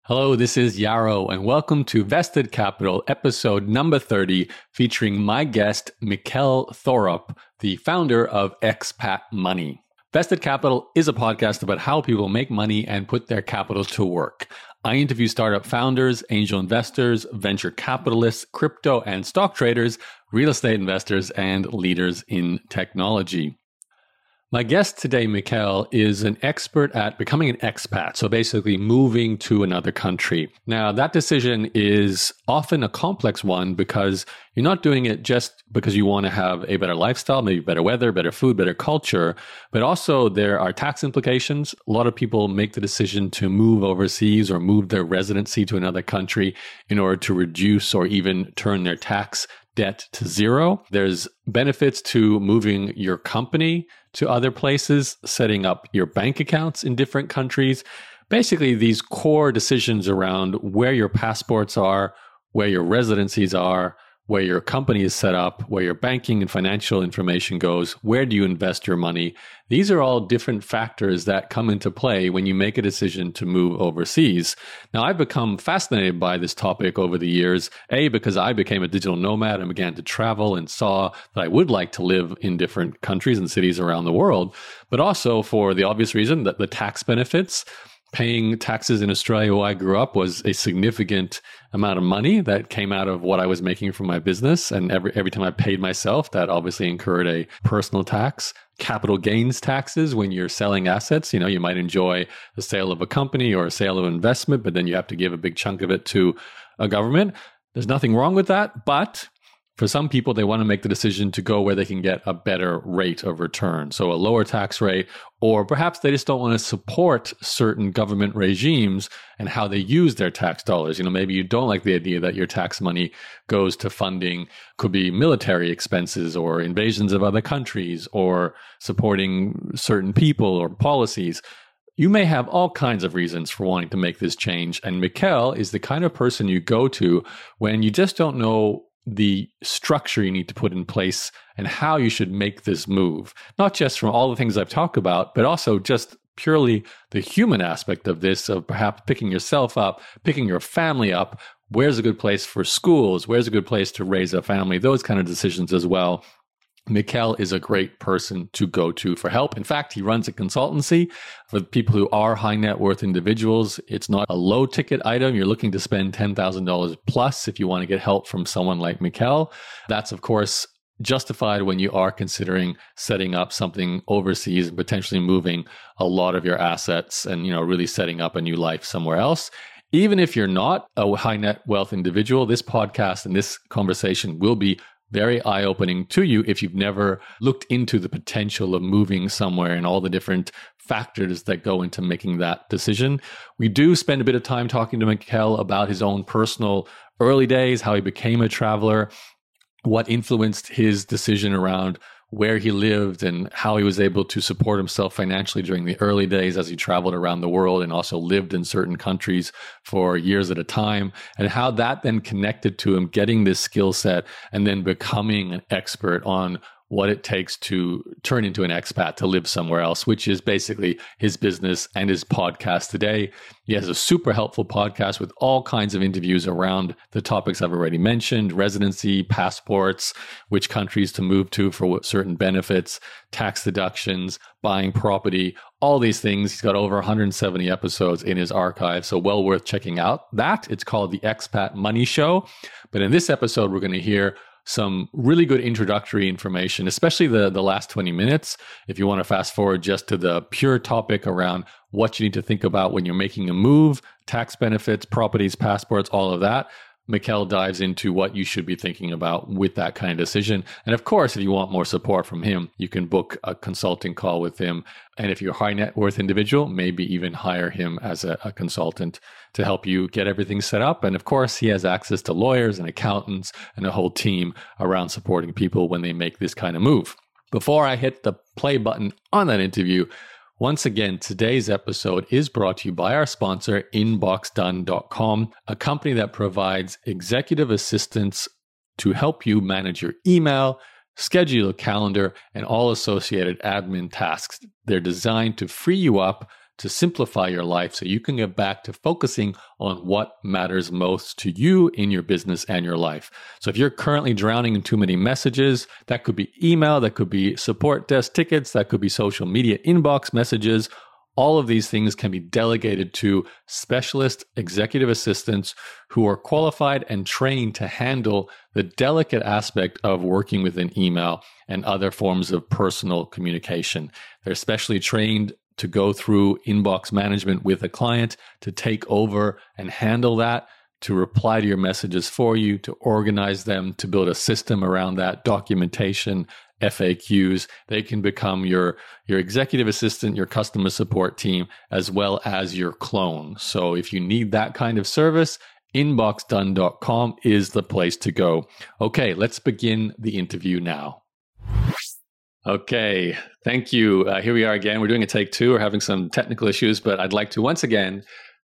Hello, this is Yarrow, and welcome to Vested Capital, episode number 30, featuring my guest, Mikkel Thorup, the founder of Expat Money. Vested Capital is a podcast about how people make money and put their capital to work. I interview startup founders, angel investors, venture capitalists, crypto and stock traders, real estate investors, and leaders in technology. My guest today, Mikkel, is an expert at becoming an expat, so basically moving to another country. Now, that decision is often a complex one because you're not doing it just because you want to have a better lifestyle, maybe better weather, better food, better culture, but also there are tax implications. A lot of people make the decision to move overseas or move their residency to another country in order to reduce or even turn their tax debt to zero. There's benefits to moving your company to other places, setting up your bank accounts in different countries. Basically, these core decisions around where your passports are, where your residencies are, where your company is set up, where your banking and financial information goes, where do you invest your money? These are all different factors that come into play when you make a decision to move overseas. Now, I've become fascinated by this topic over the years, because I became a digital nomad and began to travel and saw that I would like to live in different countries and cities around the world, but also for the obvious reason that the tax benefits. Paying taxes in Australia where I grew up was a significant amount of money that came out of what I was making from my business. And every time I paid myself, that obviously incurred a personal tax. Capital gains taxes when you're selling assets. You might enjoy the sale of a company or a sale of an investment, but then you have to give a big chunk of it to a government. There's nothing wrong with that, but for some people, they want to make the decision to go where they can get a better rate of return. So a lower tax rate, or perhaps they just don't want to support certain government regimes and how they use their tax dollars. Maybe you don't like the idea that your tax money goes to funding, could be military expenses or invasions of other countries or supporting certain people or policies. You may have all kinds of reasons for wanting to make this change. And Mikkel is the kind of person you go to when you just don't know the structure you need to put in place and how you should make this move. Not just from all the things I've talked about, but also just purely the human aspect of this, of perhaps picking yourself up, picking your family up. Where's a good place for schools? Where's a good place to raise a family? Those kind of decisions as well. Mikkel is a great person to go to for help. In fact, he runs a consultancy for people who are high net worth individuals. It's not a low ticket item. You're looking to spend $10,000 plus if you want to get help from someone like Mikkel. That's, of course, justified when you are considering setting up something overseas and potentially moving a lot of your assets and, really setting up a new life somewhere else. Even if you're not a high net wealth individual, this podcast and this conversation will be very eye-opening to you if you've never looked into the potential of moving somewhere and all the different factors that go into making that decision. We do spend a bit of time talking to Mikkel about his own personal early days, how he became a traveler, what influenced his decision around where he lived and how he was able to support himself financially during the early days as he traveled around the world and also lived in certain countries for years at a time, and how that then connected to him getting this skill set and then becoming an expert on what it takes to turn into an expat to live somewhere else, which is basically his business and his podcast today. He has a super helpful podcast with all kinds of interviews around the topics I've already mentioned: residency, passports, which countries to move to for what certain benefits, tax deductions, buying property, all these things. He's got over 170 episodes in his archive, so well worth checking out. It's called the Expat Money Show. But in this episode, we're going to hear some really good introductory information, especially the last 20 minutes. If you want to fast forward just to the pure topic around what you need to think about when you're making a move, tax benefits, properties, passports, all of that, Mikkel dives into what you should be thinking about with that kind of decision. And of course, if you want more support from him, you can book a consulting call with him. And if you're a high net worth individual, maybe even hire him as a consultant to help you get everything set up. And of course, he has access to lawyers and accountants and a whole team around supporting people when they make this kind of move. Before I hit the play button on that interview, once again, today's episode is brought to you by our sponsor, Inboxdone.com, a company that provides executive assistance to help you manage your email, schedule a calendar, and all associated admin tasks. They're designed to free you up to simplify your life so you can get back to focusing on what matters most to you in your business and your life. So if you're currently drowning in too many messages, that could be email, that could be support desk tickets, that could be social media inbox messages. All of these things can be delegated to specialist executive assistants who are qualified and trained to handle the delicate aspect of working with an email and other forms of personal communication. They're specially trained to go through inbox management with a client, to take over and handle that, to reply to your messages for you, to organize them, to build a system around that, documentation, FAQs. They can become your executive assistant, your customer support team, as well as your clone. So if you need that kind of service, inboxdone.com is the place to go. Okay, let's begin the interview now. Okay, thank you. Here we are again. We're doing a take two. We're having some technical issues, but I'd like to once again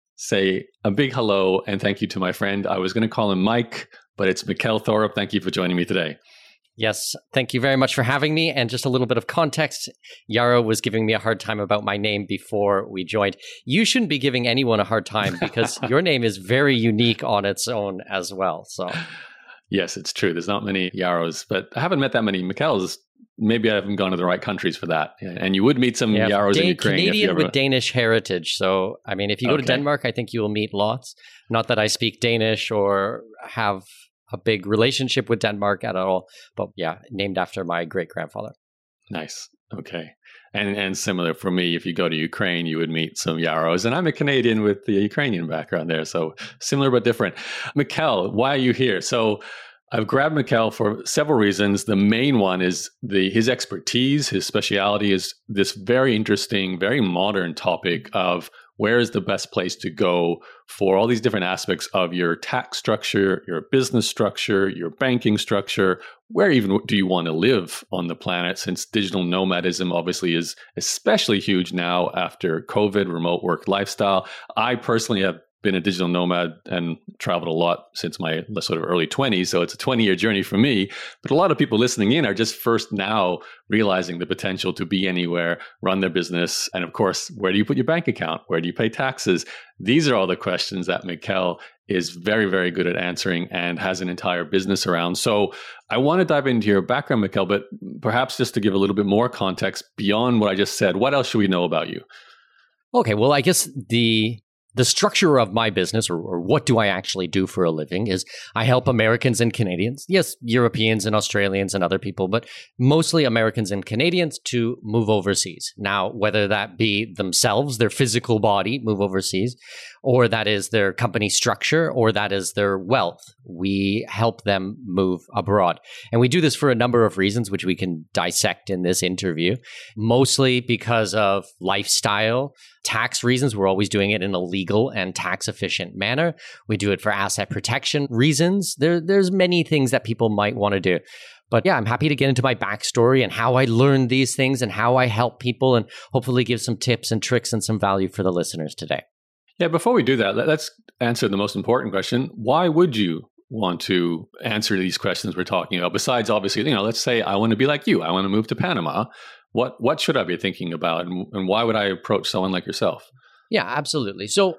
say a big hello and thank you to my friend. I was going to call him Mike, but it's Mikkel Thorup. Thank you for joining me today. Yes, thank you very much for having me. And just a little bit of context, Yaro was giving me a hard time about my name before we joined. You shouldn't be giving anyone a hard time because your name is very unique on its own as well. So, yes, it's true. There's not many Yaros, but I haven't met that many Mikkels. Maybe I haven't gone to the right countries for that. And you would meet some Yaros in Ukraine. Canadian with Danish heritage. So, I mean, if you go to Denmark, I think you will meet lots. Not that I speak Danish or have a big relationship with Denmark at all, but yeah, named after my great-grandfather. Nice. Okay. And similar for me, if you go to Ukraine, you would meet some Yaros. And I'm a Canadian with the Ukrainian background there. So similar but different. Mikkel, why are you here? So I've grabbed Mikkel for several reasons. The main one is his expertise, his speciality is this very interesting, very modern topic of where is the best place to go for all these different aspects of your tax structure, your business structure, your banking structure. Where even do you want to live on the planet, since digital nomadism obviously is especially huge now after COVID, remote work lifestyle. I personally have been a digital nomad and traveled a lot since my sort of early 20s. So it's a 20-year journey for me. But a lot of people listening in are just first now realizing the potential to be anywhere, run their business. And of course, where do you put your bank account? Where do you pay taxes? These are all the questions that Mikkel is very, very good at answering and has an entire business around. So I want to dive into your background, Mikkel, but perhaps just to give a little bit more context beyond what I just said, what else should we know about you? Okay, well, I guess the structure of my business, or what do I actually do for a living, is I help Americans and Canadians, yes, Europeans and Australians and other people, but mostly Americans and Canadians to move overseas. Now, whether that be themselves, their physical body, move overseas, or that is their company structure, or that is their wealth, we help them move abroad. And we do this for a number of reasons, which we can dissect in this interview, mostly because of lifestyle, tax reasons. We're always doing it in a legal and tax efficient manner. We do it for asset protection reasons. There's many things that people might want to do. But yeah, I'm happy to get into my backstory and how I learned these things and how I help people, and hopefully give some tips and tricks and some value for the listeners today. Yeah, before we do that, let's answer the most important question. Why would you want to answer these questions we're talking about? Besides, obviously, let's say I want to be like you. I want to move to Panama. What should I be thinking about, and why would I approach someone like yourself? Yeah, absolutely. So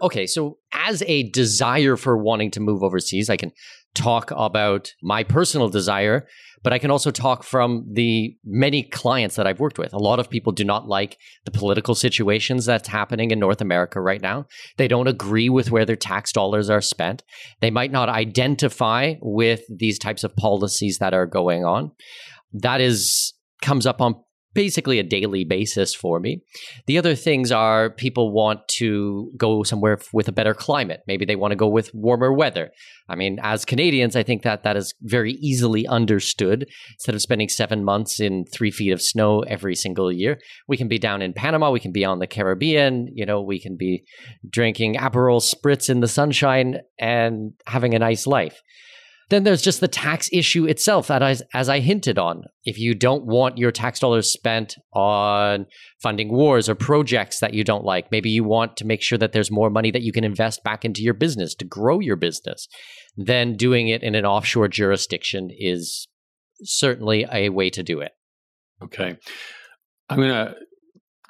as a desire for wanting to move overseas, I can talk about my personal desire, but I can also talk from the many clients that I've worked with. A lot of people do not like the political situations that's happening in North America right now. They don't agree with where their tax dollars are spent. They might not identify with these types of policies that are going on. That comes up on basically a daily basis for me. The other things are people want to go somewhere with a better climate. Maybe they want to go with warmer weather. I mean, as Canadians, I think that is very easily understood. Instead of spending 7 months in 3 feet of snow every single year, we can be down in Panama, we can be on the Caribbean, we can be drinking Aperol Spritz in the sunshine and having a nice life. Then there's just the tax issue itself that, as I hinted on, if you don't want your tax dollars spent on funding wars or projects that you don't like, maybe you want to make sure that there's more money that you can invest back into your business to grow your business, then doing it in an offshore jurisdiction is certainly a way to do it. Okay. I'm going to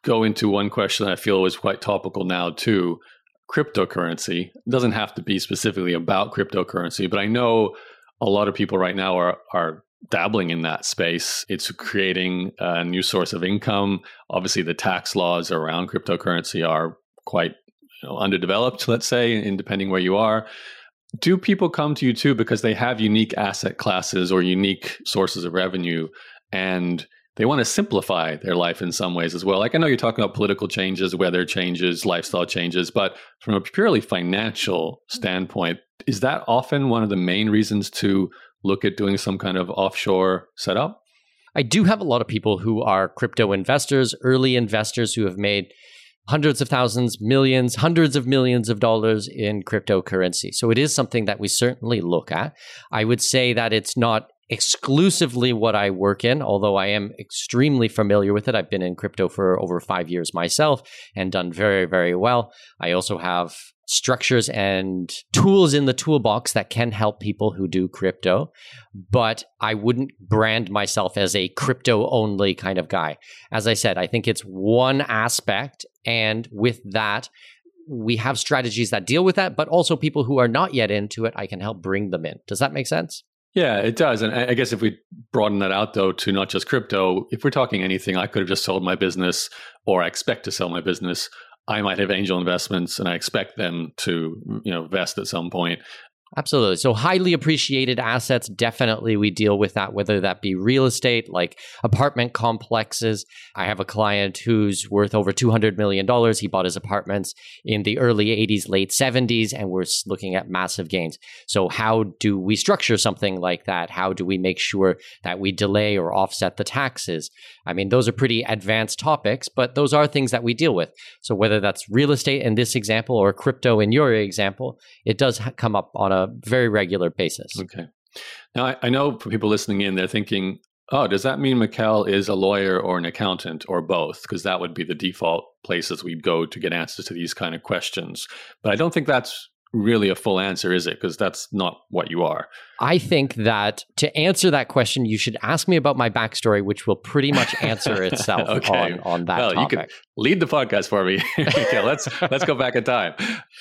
go into one question I feel is quite topical now too. Cryptocurrency. It doesn't have to be specifically about cryptocurrency, but I know a lot of people right now are dabbling in that space. It's creating a new source of income. Obviously, the tax laws around cryptocurrency are quite underdeveloped, let's say, in depending where you are. Do people come to you too because they have unique asset classes or unique sources of revenue, and they want to simplify their life in some ways as well? Like, I know you're talking about political changes, weather changes, lifestyle changes, but from a purely financial standpoint, is that often one of the main reasons to look at doing some kind of offshore setup? I do have a lot of people who are crypto investors, early investors who have made hundreds of thousands, millions, hundreds of millions of dollars in cryptocurrency. So it is something that we certainly look at. I would say that it's not exclusively what I work in, although I am extremely familiar with it. I've been in crypto for over 5 years myself and done very, very well. I also have structures and tools in the toolbox that can help people who do crypto, but I wouldn't brand myself as a crypto only kind of guy. As I said, I think it's one aspect, and with that, we have strategies that deal with that, but also people who are not yet into it, I can help bring them in. Does that make sense? Yeah, it does. And I guess if we broaden that out, though, to not just crypto, if we're talking anything, I could have just sold my business, or I expect to sell my business. I might have angel investments and I expect them to, vest at some point. Absolutely. So highly appreciated assets, definitely we deal with that, whether that be real estate, like apartment complexes. I have a client who's worth over $200 million. He bought his apartments in the early 80s, late 70s, and we're looking at massive gains. So how do we structure something like that? How do we make sure that we delay or offset the taxes? I mean, those are pretty advanced topics, but those are things that we deal with. So whether that's real estate in this example or crypto in your example, it does come up on a very regular basis. Okay. Now, I know for people listening in, they're thinking, oh, does that mean Mikkel is a lawyer or an accountant or both? Because that would be the default places we'd go to get answers to these kind of questions. But I don't think that's really a full answer, is it? Because that's not what you are. I think that to answer that question, you should ask me about my backstory, which will pretty much answer itself on that topic. You can lead the podcast for me. Okay, let's go back in time.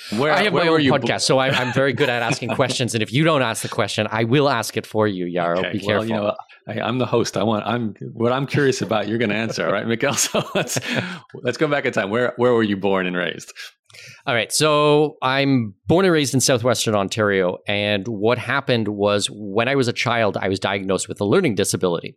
I have my own podcast, so I'm very good at asking questions. And if you don't ask the question, I will ask it for you, Yaro. Okay, be careful. Well, I'm the host. What I'm curious about, you're going to answer, all right, Mikkel? So let's go back in time. Where were you born and raised? All right. So I'm born and raised in Southwestern Ontario. And what happened was when I was a child, I was diagnosed with a learning disability.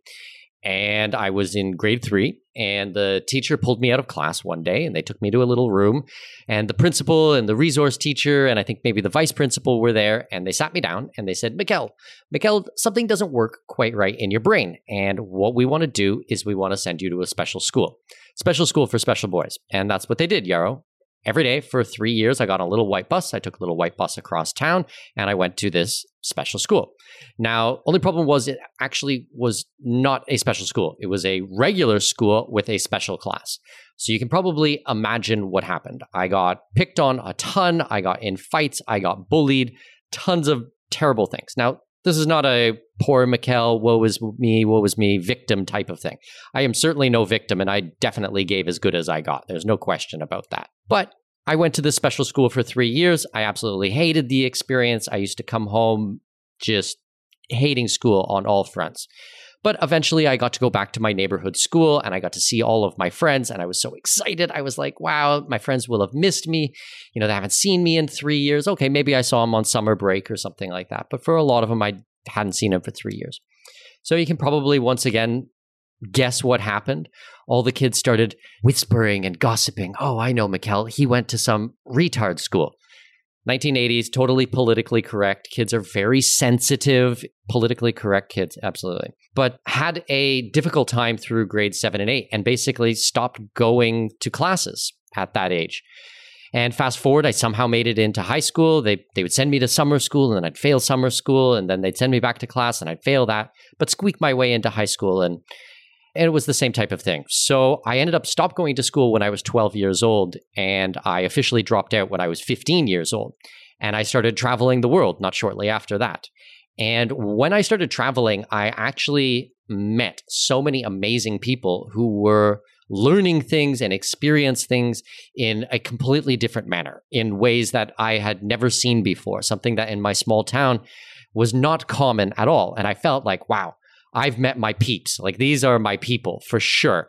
And I was in grade 3, and the teacher pulled me out of class one day, and they took me to a little room. And the principal and the resource teacher, and I think maybe the vice principal were there, and they sat me down and they said, Mikkel, something doesn't work quite right in your brain. And what we want to do is we want to send you to a special school for special boys. And that's what they did, Yaro. Every day for 3 years, I got on a little white bus. I took a little white bus across town, and I went to this special school. Now, only problem was it actually was not a special school. It was a regular school with a special class. So you can probably imagine what happened. I got picked on a ton. I got in fights. I got bullied. Tons of terrible things. Now, this is not a poor Mikkel, woe is me, victim type of thing. I am certainly no victim, and I definitely gave as good as I got. There's no question about that. But I went to this special school for 3 years. I absolutely hated the experience. I used to come home just hating school on all fronts. But eventually I got to go back to my neighborhood school, and I got to see all of my friends, and I was so excited. I was like, wow, my friends will have missed me. They haven't seen me in 3 years. Okay, maybe I saw them on summer break or something like that. But for a lot of them, I hadn't seen them for 3 years. So you can probably once again guess what happened. All the kids started whispering and gossiping. Oh, I know, Mikkel. He went to some retard school. 1980s, totally politically correct. Kids are very sensitive, politically correct kids, absolutely. But had a difficult time through grades 7 and 8 and basically stopped going to classes at that age. And fast forward, I somehow made it into high school. They would send me to summer school, and then I'd fail summer school, and then they'd send me back to class, and I'd fail that, but squeak my way into high school, and it was the same type of thing. So I ended up stopped going to school when I was 12 years old, and I officially dropped out when I was 15 years old. And I started traveling the world not shortly after that. And when I started traveling, I actually met so many amazing people who were learning things and experience things in a completely different manner, in ways that I had never seen before, something that in my small town was not common at all. And I felt like, wow, I've met my peeps. Like, these are my people for sure.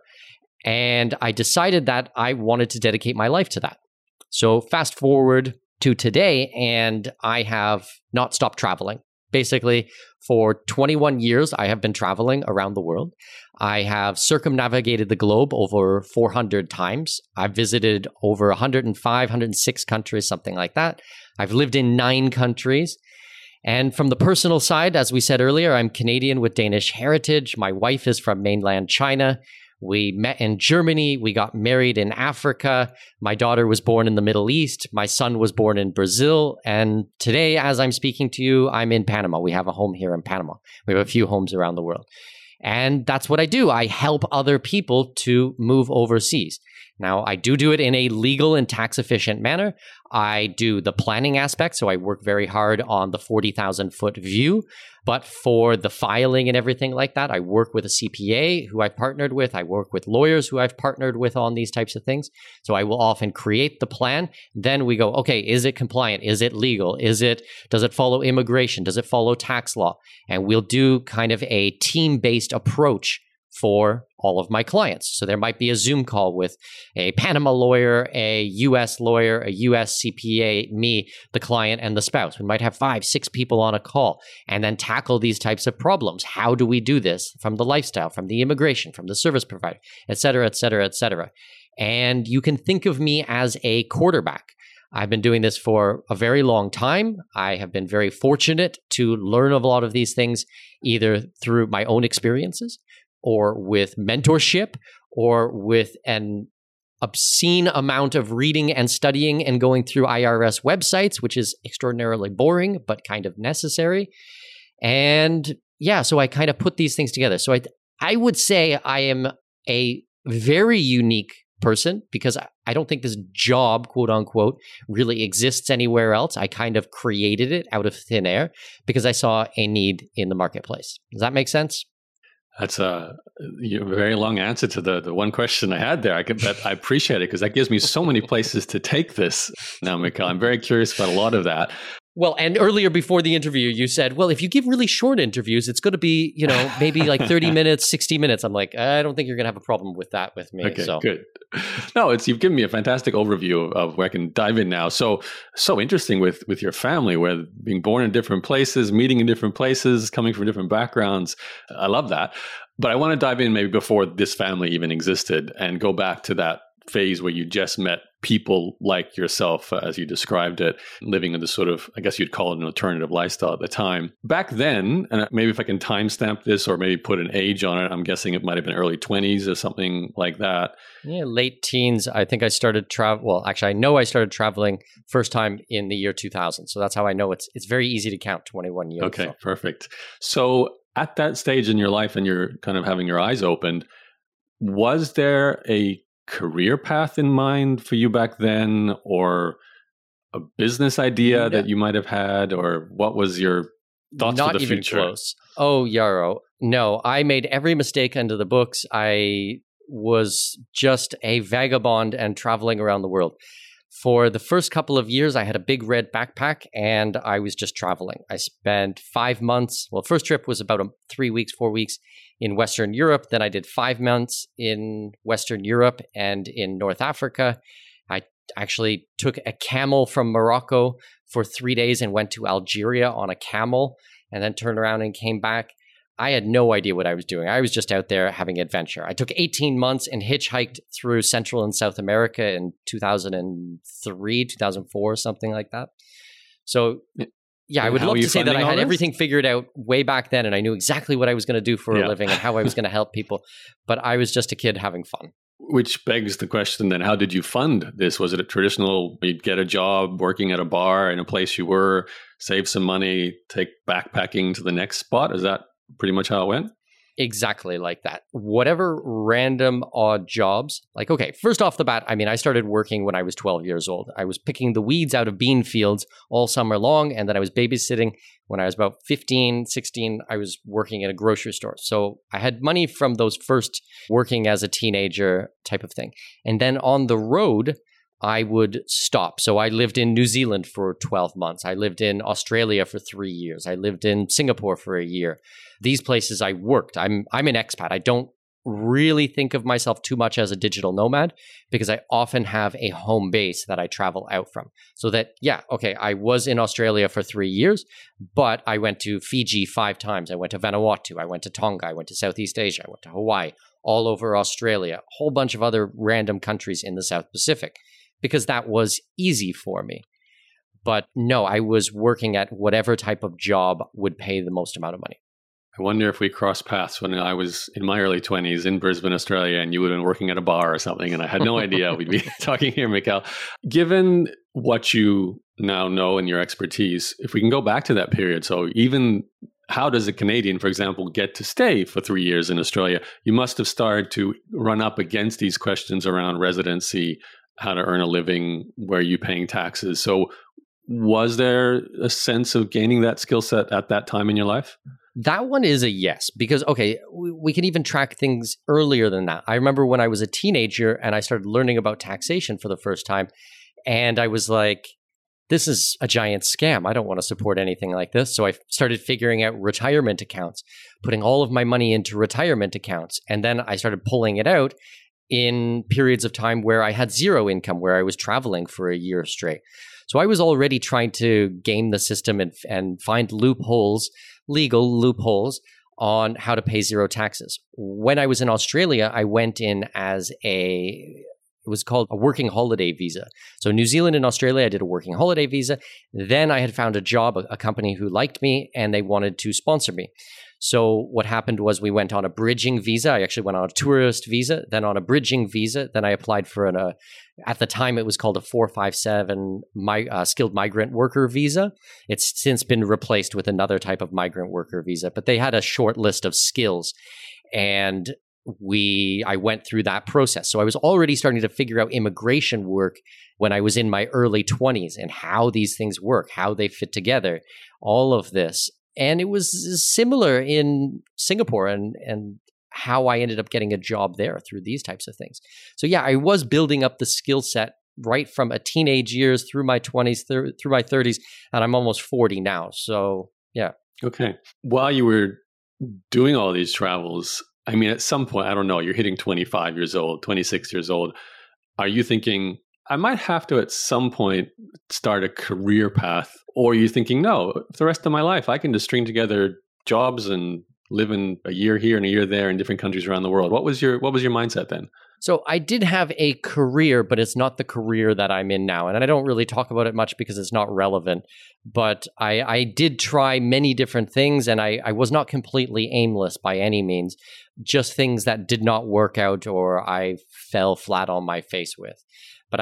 And I decided that I wanted to dedicate my life to that. So fast forward to today, and I have not stopped traveling. Basically, for 21 years, I have been traveling around the world. I have circumnavigated the globe over 400 times. I've visited over 105, 106 countries, something like that. I've lived in 9 countries. And from the personal side, as we said earlier, I'm Canadian with Danish heritage. My wife is from mainland China. We met in Germany. We got married in Africa. My daughter was born in the Middle East. My son was born in Brazil. And today, as I'm speaking to you, I'm in Panama. We have a home here in Panama. We have a few homes around the world. And that's what I do. I help other people to move overseas. Now, I do it in a legal and tax efficient manner. I do the planning aspect, so I work very hard on the 40,000 foot view. But for the filing and everything like that, I work with a CPA who I've partnered with. I work with lawyers who I've partnered with on these types of things. So I will often create the plan. Then we go, okay, is it compliant? Is it legal? Does it follow immigration? Does it follow tax law? And we'll do kind of a team-based approach for all of my clients. So there might be a Zoom call with a Panama lawyer, a US lawyer, a US CPA, me, the client, and the spouse. We might have 5, 6 people on a call and then tackle these types of problems. How do we do this from the lifestyle, from the immigration, from the service provider, et cetera, et cetera, et cetera. And you can think of me as a quarterback. I've been doing this for a very long time. I have been very fortunate to learn a lot of these things, either through my own experiences, or with mentorship, or with an obscene amount of reading and studying and going through IRS websites, which is extraordinarily boring, but kind of necessary. And yeah, so I kind of put these things together. So I would say I am a very unique person, because I don't think this job, quote unquote, really exists anywhere else. I kind of created it out of thin air because I saw a need in the marketplace. Does that make sense? That's a very long answer to the one question I had there. But I appreciate it, because that gives me so many places to take this now, Mikkel. I'm very curious about a lot of that. Well, and earlier before the interview, you said, well, if you give really short interviews, it's going to be, maybe like 30 minutes, 60 minutes. I'm like, I don't think you're going to have a problem with that with me. Okay, good. No, you've given me a fantastic overview of where I can dive in now. So interesting with your family, where being born in different places, meeting in different places, coming from different backgrounds. I love that. But I want to dive in maybe before this family even existed and go back to that phase where you just met people like yourself, as you described it, living in the sort of, I guess you'd call it an alternative lifestyle at the time. Back then, and maybe if I can timestamp this or maybe put an age on it, I'm guessing it might have been early 20s or something like that. Yeah, late teens. I think I started I know I started traveling first time in the year 2000. So that's how I know it's very easy to count 21 years. Okay, perfect. So at that stage in your life, and you're kind of having your eyes opened, was there a career path in mind for you back then, or a business idea that you might have had, or what was your thoughts for the future? Not even close. Oh, Yarrow. No, I made every mistake under the books. I was just a vagabond and traveling around the world. For the first couple of years, I had a big red backpack and I was just traveling. I spent 5 months. Well, first trip was about 3 weeks, 4 weeks in Western Europe. Then I did 5 months in Western Europe and in North Africa. I actually took a camel from Morocco for 3 days and went to Algeria on a camel, and then turned around and came back. I had no idea what I was doing. I was just out there having adventure. I took 18 months and hitchhiked through Central and South America in 2003, 2004, something like that. So yeah, I would love to say that I had everything figured out way back then, and I knew exactly what I was going to do for a living and how I was going to help people. But I was just a kid having fun. Which begs the question then, how did you fund this? Was it a traditional, you'd get a job working at a bar in a place you were, save some money, take backpacking to the next spot? Is that pretty much how it went? Exactly like that. Whatever random odd jobs, like, okay, first off the bat, I mean, I started working when I was 12 years old. I was picking the weeds out of bean fields all summer long. And then I was babysitting when I was about 15, 16. I was working at a grocery store. So I had money from those first working as a teenager type of thing. And then on the road, I would stop. So I lived in New Zealand for 12 months. I lived in Australia for 3 years. I lived in Singapore for a year. These places I worked. I'm an expat. I don't really think of myself too much as a digital nomad because I often have a home base that I travel out from. So that, yeah, okay, I was in Australia for 3 years, but I went to Fiji 5 times. I went to Vanuatu. I went to Tonga. I went to Southeast Asia. I went to Hawaii, all over Australia, a whole bunch of other random countries in the South Pacific, because that was easy for me. But no, I was working at whatever type of job would pay the most amount of money. I wonder if we crossed paths when I was in my early 20s in Brisbane, Australia, and you would have been working at a bar or something, and I had no idea we'd be talking here, Mikkel. Given what you now know and your expertise, if we can go back to that period, so even how does a Canadian, for example, get to stay for 3 years in Australia? You must have started to run up against these questions around residency, how to earn a living, where are you paying taxes? So was there a sense of gaining that skill set at that time in your life? That one is a yes, because, okay, we can even track things earlier than that. I remember when I was a teenager and I started learning about taxation for the first time, and I was like, this is a giant scam. I don't want to support anything like this. So I started figuring out retirement accounts, putting all of my money into retirement accounts. And then I started pulling it out in periods of time where I had zero income, where I was traveling for a year straight. So I was already trying to game the system and find loopholes, legal loopholes, on how to pay zero taxes. When I was in Australia, I went in as it was called a working holiday visa. So New Zealand and Australia, I did a working holiday visa. Then I had found a job, a company who liked me, and they wanted to sponsor me. So what happened was we went on a bridging visa. I actually went on a tourist visa, then on a bridging visa. Then I applied for at the time it was called a 457 skilled migrant worker visa. It's since been replaced with another type of migrant worker visa, but they had a short list of skills. And I went through that process. So I was already starting to figure out immigration work when I was in my early 20s and how these things work, how they fit together, all of this. And it was similar in Singapore and how I ended up getting a job there through these types of things. So yeah, I was building up the skill set right from a teenage years through my 20s, through my 30s, and I'm almost 40 now. So yeah. Okay. While you were doing all these travels, I mean, at some point, I don't know, you're hitting 25 years old, 26 years old. Are you thinking, I might have to at some point start a career path? Or are you thinking, no, for the rest of my life, I can just string together jobs and live in a year here and a year there in different countries around the world? What was your mindset then? So I did have a career, but it's not the career that I'm in now. And I don't really talk about it much because it's not relevant. But I did try many different things, and I was not completely aimless by any means, just things that did not work out or I fell flat on my face with. But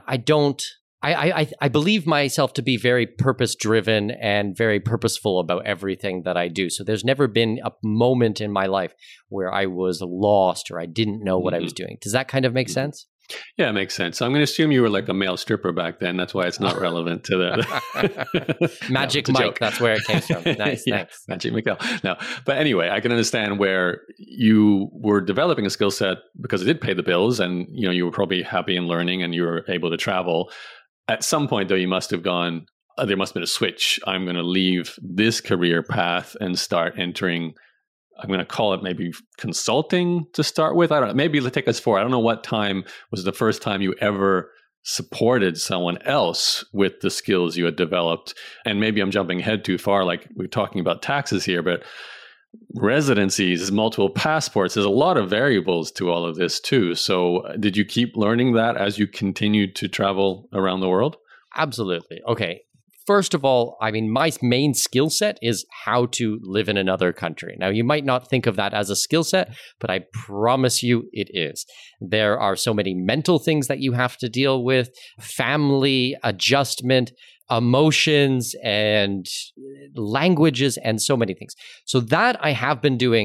I believe myself to be very purpose-driven and very purposeful about everything that I do. So there's never been a moment in my life where I was lost or I didn't know what I was doing. Does that kind of make sense? Yeah, it makes sense. So I'm going to assume you were like a male stripper back then. That's why it's not relevant to that. Magic Mike, joke. That's where it came from. Nice, yeah, thanks. Magic Mikkel. No, but anyway, I can understand where you were developing a skill set because it did pay the bills, and you were probably happy in learning, and you were able to travel. At some point, though, you must have gone. There must have been a switch. I'm going to leave this career path and start entering. I'm going to call it maybe consulting to start with. I don't know. Maybe let's take us forward. I don't know what time was the first time you ever supported someone else with the skills you had developed. And maybe I'm jumping ahead too far. Like we're talking about taxes here, but residencies, multiple passports, there's a lot of variables to all of this too. So did you keep learning that as you continued to travel around the world? Absolutely. Okay. First of all, I mean, my main skill set is how to live in another country. Now, you might not think of that as a skill set, but I promise you it is. There are so many mental things that you have to deal with, family, adjustment, emotions, and languages, and so many things. So that I have been doing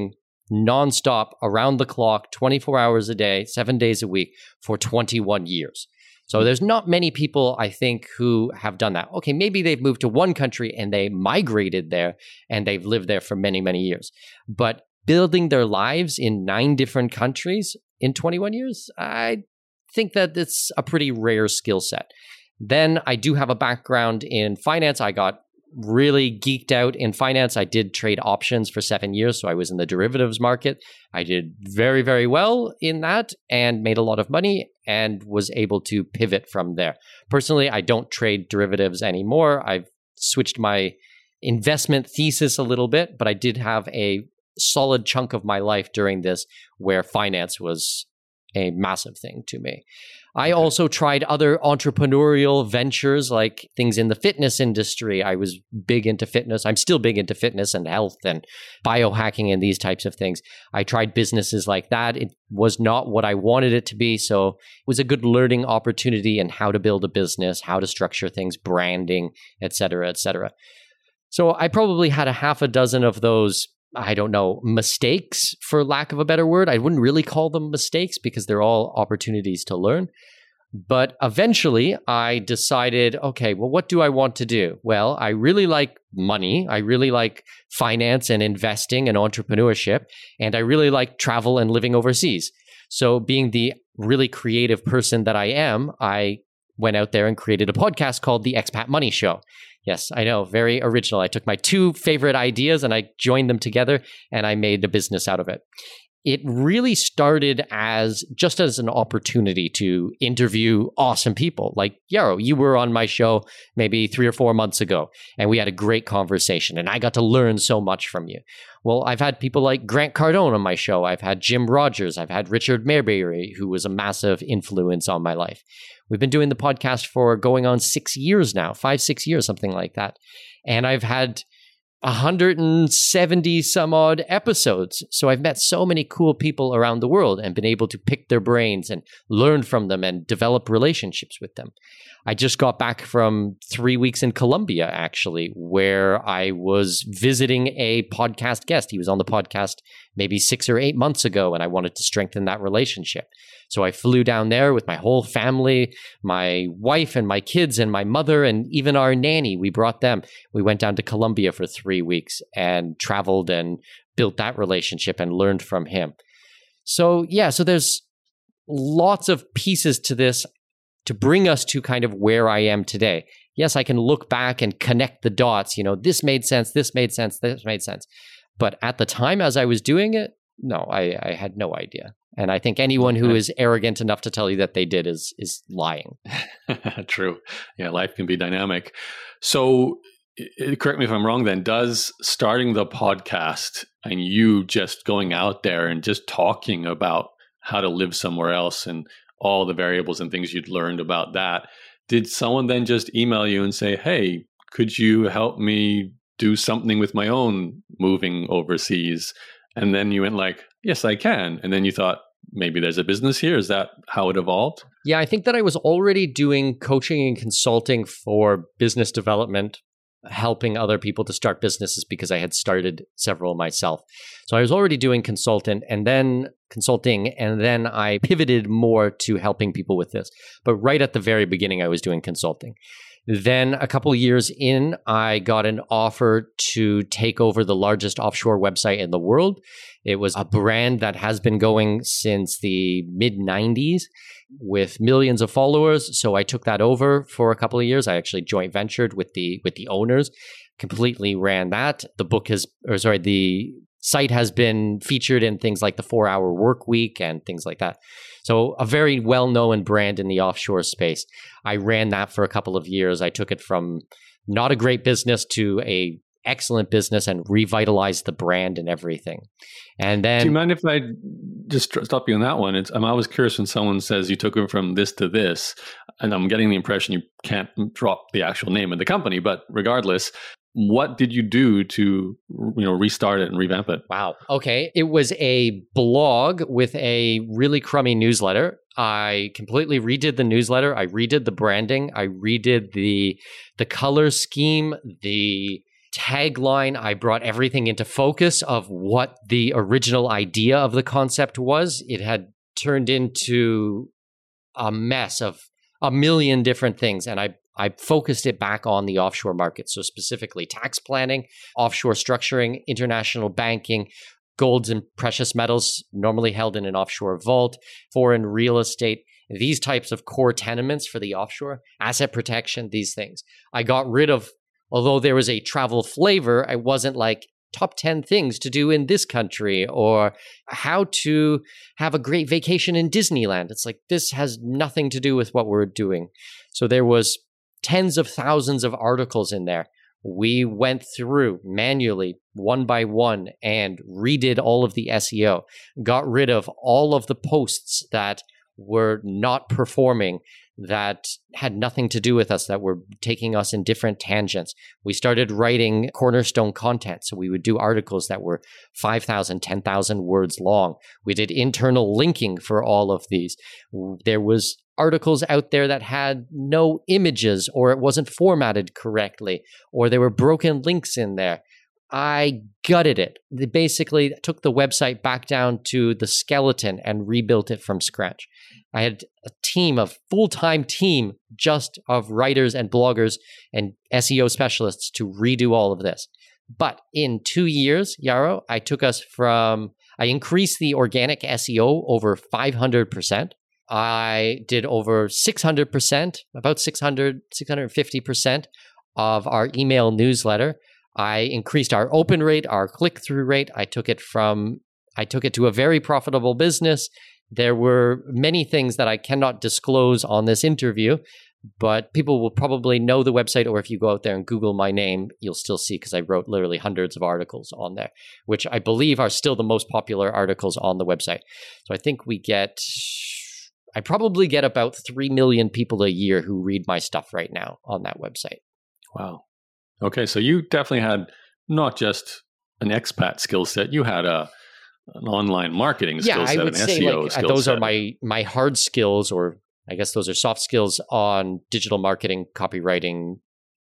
nonstop, around the clock, 24 hours a day, 7 days a week for 21 years. So there's not many people, I think, who have done that. Okay, maybe they've moved to one country and they migrated there and they've lived there for many, many years. But building their lives in 9 different countries in 21 years, I think that it's a pretty rare skill set. Then I do have a background in finance. I got really geeked out in finance. I did trade options for 7 years, so I was in the derivatives market. I did very, very well in that and made a lot of money and was able to pivot from there. Personally, I don't trade derivatives anymore. I've switched my investment thesis a little bit, but I did have a solid chunk of my life during this where finance was a massive thing to me. I also tried other entrepreneurial ventures, like things in the fitness industry. I was big into fitness. I'm still big into fitness and health and biohacking and these types of things. I tried businesses like that. It was not what I wanted it to be. So it was a good learning opportunity in how to build a business, how to structure things, branding, et cetera, et cetera. So I probably had a half a dozen of those, I don't know, mistakes, for lack of a better word. I wouldn't really call them mistakes because they're all opportunities to learn. But eventually I decided, okay, well, what do I want to do? Well, I really like money. I really like finance and investing and entrepreneurship. And I really like travel and living overseas. So being the really creative person that I am, I went out there and created a podcast called The Expat Money Show. Yes, I know, very original. I took my 2 favorite ideas and I joined them together and I made a business out of it. It really started as just as an opportunity to interview awesome people. Like, Yaro, you were on my show maybe 3 or 4 months ago, and we had a great conversation, and I got to learn so much from you. Well, I've had people like Grant Cardone on my show. I've had Jim Rogers. I've had Richard Maybury, who was a massive influence on my life. We've been doing the podcast for going on 6 years now, 5-6 years, something like that. And I've had 170 some odd episodes. So I've met so many cool people around the world and been able to pick their brains and learn from them and develop relationships with them. I just got back from 3 weeks in Colombia, actually, where I was visiting a podcast guest. He was on the podcast maybe 6 or 8 months ago, and I wanted to strengthen that relationship. So I flew down there with my whole family, my wife and my kids and my mother and even our nanny. We brought them. We went down to Colombia for 3 weeks and traveled and built that relationship and learned from him. So yeah, so there's lots of pieces to this to bring us to kind of where I am today. Yes, I can look back and connect the dots. You know, this made sense, this made sense, this made sense. But at the time as I was doing it, no, I had no idea. And I think anyone who is arrogant enough to tell you that they did is lying. True. Yeah, life can be dynamic. So correct me if I'm wrong then, does starting the podcast and you just going out there and just talking about how to live somewhere else and all the variables and things you'd learned about that, did someone then just email you and say, hey, could you help me do something with my own moving overseas? And then you went like, yes, I can. And then you thought, maybe there's a business here. Is that how it evolved? Yeah, I think that I was already doing coaching and consulting for business development, helping other people to start businesses because I had started several myself. So I was already doing consulting, and then I pivoted more to helping people with this. But right at the very beginning, I was doing consulting. Then a couple of years in, I got an offer to take over the largest offshore website in the world. It was a brand that has been going since the mid-90s with millions of followers. So I took that over for a couple of years. I actually joint ventured with the owners, completely ran that. The site has been featured in things like the 4-Hour Work Week and things like that. So a very well-known brand in the offshore space. I ran that for a couple of years. I took it from not a great business to a excellent business and revitalized the brand and everything. And then, do you mind if I just stop you on that one? I'm always curious when someone says you took it from this to this, and I'm getting the impression you can't drop the actual name of the company, but regardless, what did you do to restart it and revamp it? Wow. Okay. It was a blog with a really crummy newsletter. I completely redid the newsletter. I redid the branding. I redid the color scheme, the tagline. I brought everything into focus of what the original idea of the concept was. It had turned into a mess of a million different things. And I focused it back on the offshore market. So specifically tax planning, offshore structuring, international banking, golds and precious metals normally held in an offshore vault, foreign real estate, these types of core tenements for the offshore, asset protection, these things. I got rid of, although there was a travel flavor, I wasn't like top 10 things to do in this country or how to have a great vacation in Disneyland. It's like, this has nothing to do with what we're doing. So there was tens of thousands of articles in there. We went through manually, one by one, and redid all of the SEO, got rid of all of the posts that were not performing, that had nothing to do with us, that were taking us in different tangents. We started writing cornerstone content. So we would do articles that were 5,000, 10,000 words long. We did internal linking for all of these. There was articles out there that had no images, or it wasn't formatted correctly, or there were broken links in there. I gutted it. They basically took the website back down to the skeleton and rebuilt it from scratch. I had a full-time team just of writers and bloggers and SEO specialists to redo all of this. But in 2 years, Yaro, I increased the organic SEO over 500%. I did over 600%, about 650% of our email newsletter. I increased our open rate, our click-through rate. I took it to a very profitable business. There were many things that I cannot disclose on this interview, but people will probably know the website, or if you go out there and Google my name, you'll still see, because I wrote literally hundreds of articles on there, which I believe are still the most popular articles on the website. So I think I probably get about 3 million people a year who read my stuff right now on that website. Wow. Okay, so you definitely had not just an expat skill set, you had an online marketing skill set, I would an say SEO skill those set. are my hard skills, or I guess those are soft skills on digital marketing, copywriting,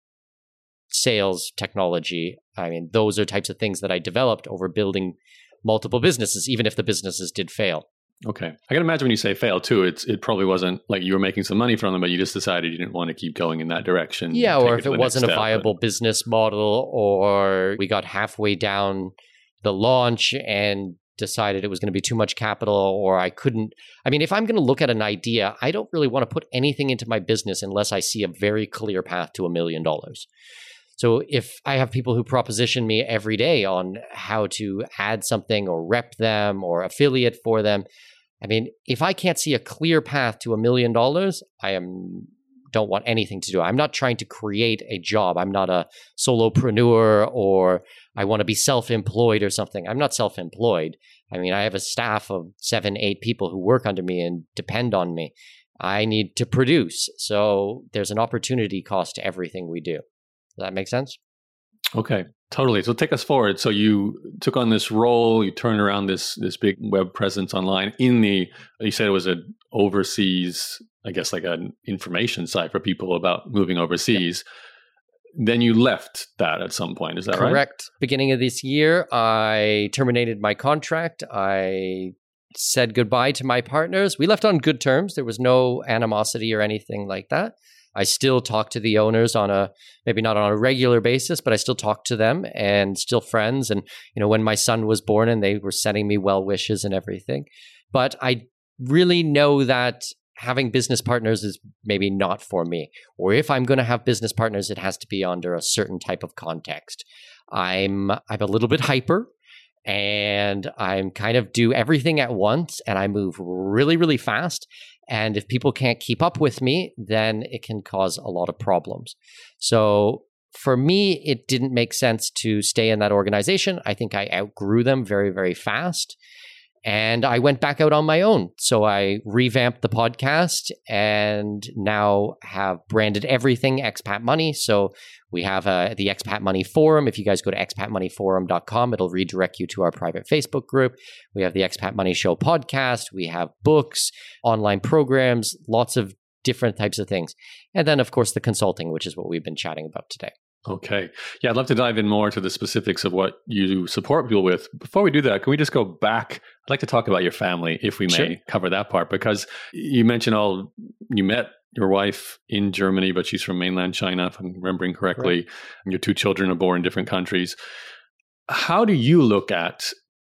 sales, technology. I mean, those are types of things that I developed over building multiple businesses, even if the businesses did fail. Okay. I can imagine when you say fail too, it probably wasn't like you were making some money from them, but you just decided you didn't want to keep going in that direction. Yeah, or if it wasn't a viable business model, or we got halfway down the launch and decided it was going to be too much capital, or I couldn't. I mean, if I'm going to look at an idea, I don't really want to put anything into my business unless I see a very clear path to $1 million. So if I have people who proposition me every day on how to add something or rep them or affiliate for them, I mean, if I can't see a clear path to $1 million, don't want anything to do. I'm not trying to create a job. I'm not a solopreneur, or I want to be self-employed or something. I'm not self-employed. I mean, I have a staff of 7, 8 people who work under me and depend on me. I need to produce. So there's an opportunity cost to everything we do. Does that make sense? Okay, totally. So take us forward. So you took on this role, you turned around this big web presence online you said it was an overseas, I guess like an information site for people about moving overseas. Yep. Then you left that at some point. Is that right? Correct. Beginning of this year, I terminated my contract. I said goodbye to my partners. We left on good terms. There was no animosity or anything like that. I still talk to the owners maybe not on a regular basis, but I still talk to them and still friends. And, when my son was born and they were sending me well wishes and everything. But I really know that having business partners is maybe not for me. Or if I'm going to have business partners, it has to be under a certain type of context. I'm a little bit hyper, and I'm kind of do everything at once, and I move really, really fast. And if people can't keep up with me, then it can cause a lot of problems. So for me, it didn't make sense to stay in that organization. I think I outgrew them very, very fast. And I went back out on my own. So I revamped the podcast and now have branded everything Expat Money. So we have the Expat Money Forum. If you guys go to expatmoneyforum.com, it'll redirect you to our private Facebook group. We have the Expat Money Show podcast. We have books, online programs, lots of different types of things. And then, of course, the consulting, which is what we've been chatting about today. Okay. Yeah, I'd love to dive in more to the specifics of what you support people with. Before we do that, can we just go back? I'd like to talk about your family, if we may, Sure. cover that part, because you mentioned you met your wife in Germany, but she's from mainland China, if I'm remembering correctly. Right. And your two children are born in different countries. How do you look at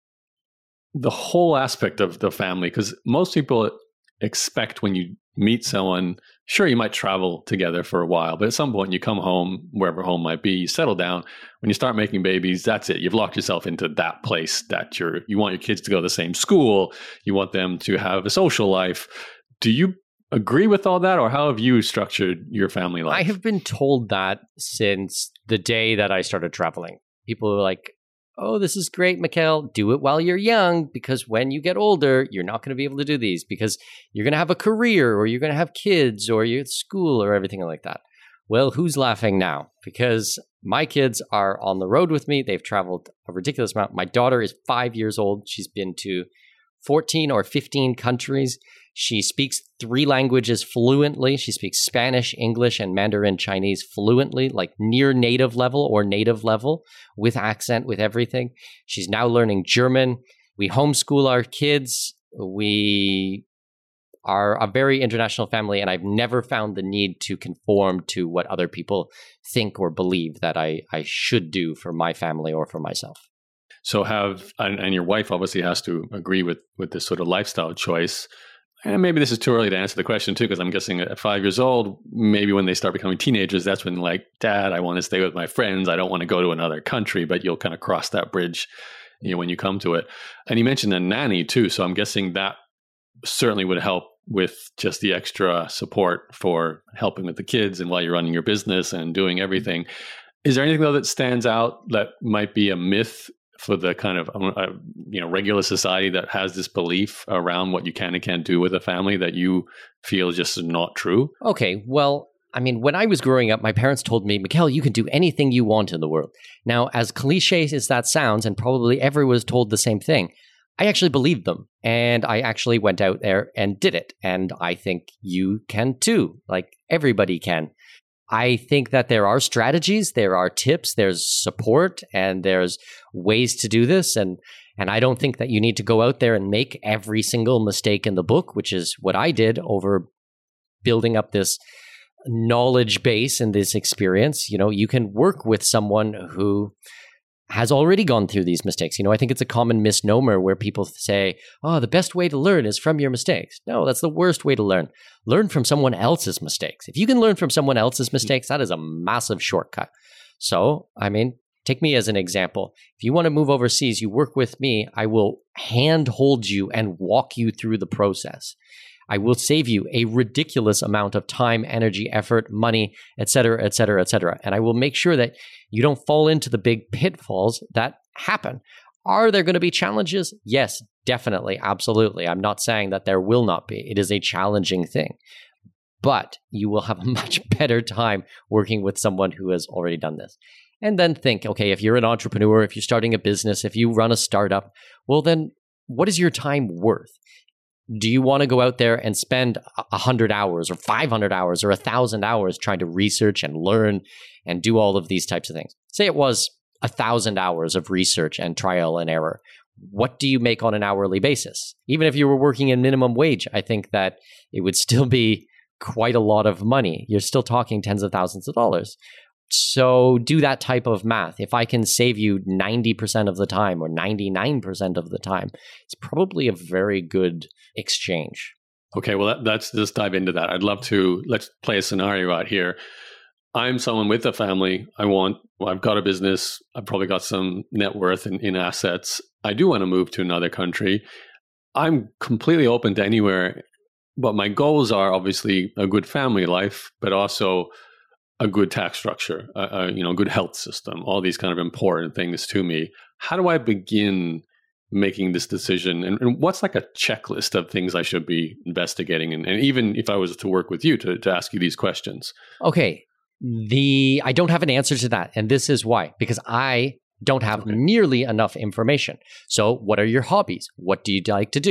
the whole aspect of the family? Because most people expect when you meet someone, sure, you might travel together for a while, but at some point you come home, wherever home might be, you settle down. When you start making babies, that's it. You've locked yourself into that place that you want your kids to go to the same school. You want them to have a social life. Do you agree with all that, or how have you structured your family life? I have been told that since the day that I started traveling. People are like, oh, this is great, Mikhail. Do it while you're young, because when you get older, you're not going to be able to do these because you're going to have a career or you're going to have kids or you're at school or everything like that. Well, who's laughing now? Because my kids are on the road with me. They've traveled a ridiculous amount. My daughter is 5 years old. She's been to 14 or 15 countries. She speaks 3 languages fluently. She speaks Spanish, English, and Mandarin Chinese fluently, like near native level or native level, with accent, with everything. She's now learning German. We homeschool our kids. We are a very international family, and I've never found the need to conform to what other people think or believe that I should do for my family or for myself. So and your wife obviously has to agree with this sort of lifestyle choice. And maybe this is too early to answer the question too, because I'm guessing at 5 years old, maybe when they start becoming teenagers, that's when like, Dad, I want to stay with my friends. I don't want to go to another country, but you'll kind of cross that bridge, when you come to it. And you mentioned a nanny too. So I'm guessing that certainly would help with just the extra support for helping with the kids and while you're running your business and doing everything. Is there anything though that stands out that might be a myth for the kind of regular society that has this belief around what you can and can't do with a family that you feel is just not true? Okay, well, I mean, when I was growing up, my parents told me, Mikhail, you can do anything you want in the world. Now, as cliche as that sounds, and probably everyone was told the same thing, I actually believed them. And I actually went out there and did it. And I think you can too. Like everybody can. I think that there are strategies, there are tips, there's support, and there's ways to do this. And I don't think that you need to go out there and make every single mistake in the book, which is what I did over building up this knowledge base and this experience. You can work with someone who has already gone through these mistakes. I think it's a common misnomer where people say, oh, the best way to learn is from your mistakes. No, that's the worst way to learn. Learn from someone else's mistakes. If you can learn from someone else's mistakes, that is a massive shortcut. So, I mean, take me as an example. If you want to move overseas, you work with me, I will handhold you and walk you through the process. I will save you a ridiculous amount of time, energy, effort, money, et cetera, et cetera, et cetera. And I will make sure that you don't fall into the big pitfalls that happen. Are there going to be challenges? Yes, definitely. Absolutely. I'm not saying that there will not be. It is a challenging thing. But you will have a much better time working with someone who has already done this. And then think, okay, if you're an entrepreneur, if you're starting a business, if you run a startup, well, then what is your time worth? Do you want to go out there and spend 100 hours or 500 hours or 1,000 hours trying to research and learn and do all of these types of things? Say it was 1,000 hours of research and trial and error. What do you make on an hourly basis? Even if you were working in minimum wage, I think that it would still be quite a lot of money. You're still talking tens of thousands of dollars. So do that type of math. If I can save you 90% of the time or 99% of the time, it's probably a very good exchange. Okay, well, let's just dive into that. Let's play a scenario out here. I'm someone with a family. I've got a business. I've probably got some net worth in assets. I do want to move to another country. I'm completely open to anywhere, but my goals are obviously a good family life, but also a good tax structure, good health system, all these kind of important things to me. How do I begin making this decision? And what's like a checklist of things I should be investigating? And even if I was to work with you to ask you these questions. Okay. I don't have an answer to that. And this is why, because I don't have nearly enough information. So what are your hobbies? What do you like to do?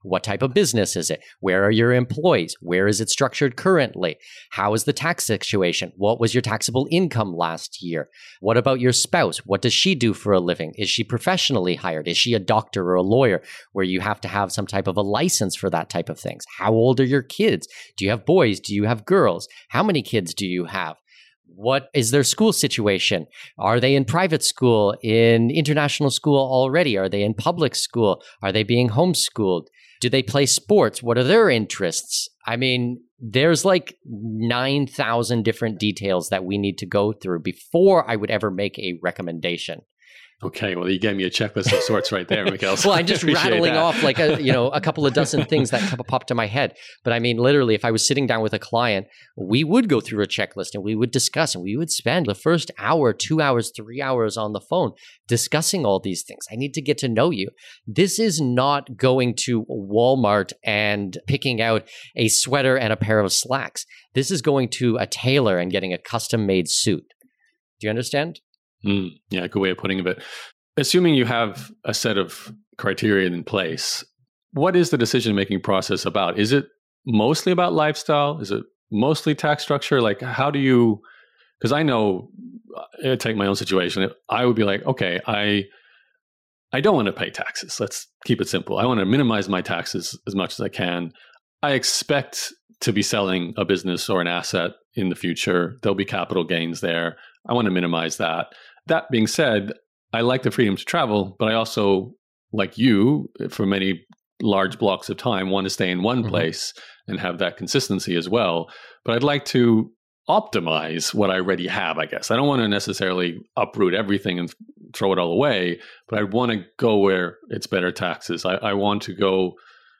What type of business is it? Where are your employees? Where is it structured currently? How is the tax situation? What was your taxable income last year? What about your spouse? What does she do for a living? Is she professionally hired? Is she a doctor or a lawyer where you have to have some type of a license for that type of things? How old are your kids? Do you have boys? Do you have girls? How many kids do you have? What is their school situation? Are they in private school, in international school already? Are they in public school? Are they being homeschooled? Do they play sports? What are their interests? I mean, there's like 9,000 different details that we need to go through before I would ever make a recommendation. Okay, well, you gave me a checklist of sorts right there, Mikhail. Well, I'm just rattling off like a couple of dozen things that popped to my head. But I mean, literally, if I was sitting down with a client, we would go through a checklist and we would discuss and we would spend the first hour, 2 hours, 3 hours on the phone discussing all these things. I need to get to know you. This is not going to Walmart and picking out a sweater and a pair of slacks. This is going to a tailor and getting a custom-made suit. Do you understand? Yeah, good way of putting it. Assuming you have a set of criteria in place, what is the decision-making process about? Is it mostly about lifestyle? Is it mostly tax structure? Like, how do you, because I know, I take my own situation, I would be like, okay, I don't want to pay taxes. Let's keep it simple. I want to minimize my taxes as much as I can. I expect to be selling a business or an asset in the future. There'll be capital gains there. I want to minimize that. That being said, I like the freedom to travel, but I also, like you, for many large blocks of time, want to stay in one place and have that consistency as well. But I'd like to optimize what I already have, I guess. I don't want to necessarily uproot everything and throw it all away, but I want to go where it's better taxes. I want to go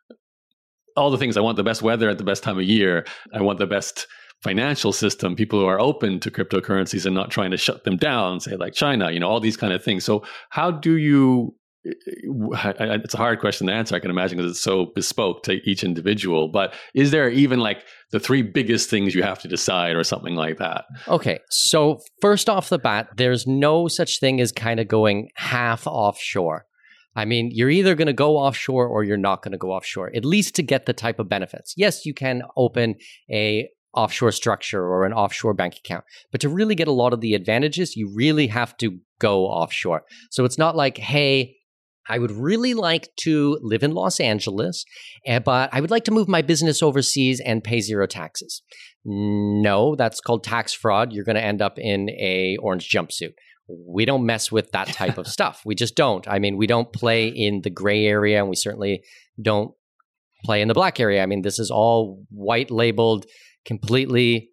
all the things. I want the best weather at the best time of year. I want the best financial system, people who are open to cryptocurrencies and not trying to shut them down, say like China, all these kind of things. So how do you, it's a hard question to answer, I can imagine, because it's so bespoke to each individual, but is there even like the three biggest things you have to decide or something like that? Okay. So first off the bat, there's no such thing as kind of going half offshore. I mean, you're either going to go offshore or you're not going to go offshore, at least to get the type of benefits. Yes, you can open a offshore structure or an offshore bank account, but to really get a lot of the advantages, you really have to go offshore. So it's not like, hey, I would really like to live in Los Angeles, but I would like to move my business overseas and pay zero taxes. No, that's called tax fraud. You're going to end up in a orange jumpsuit. We don't mess with that type of stuff. We just don't. I mean, we don't play in the gray area, and we certainly don't play in the black area. I mean, this is all white labeled, completely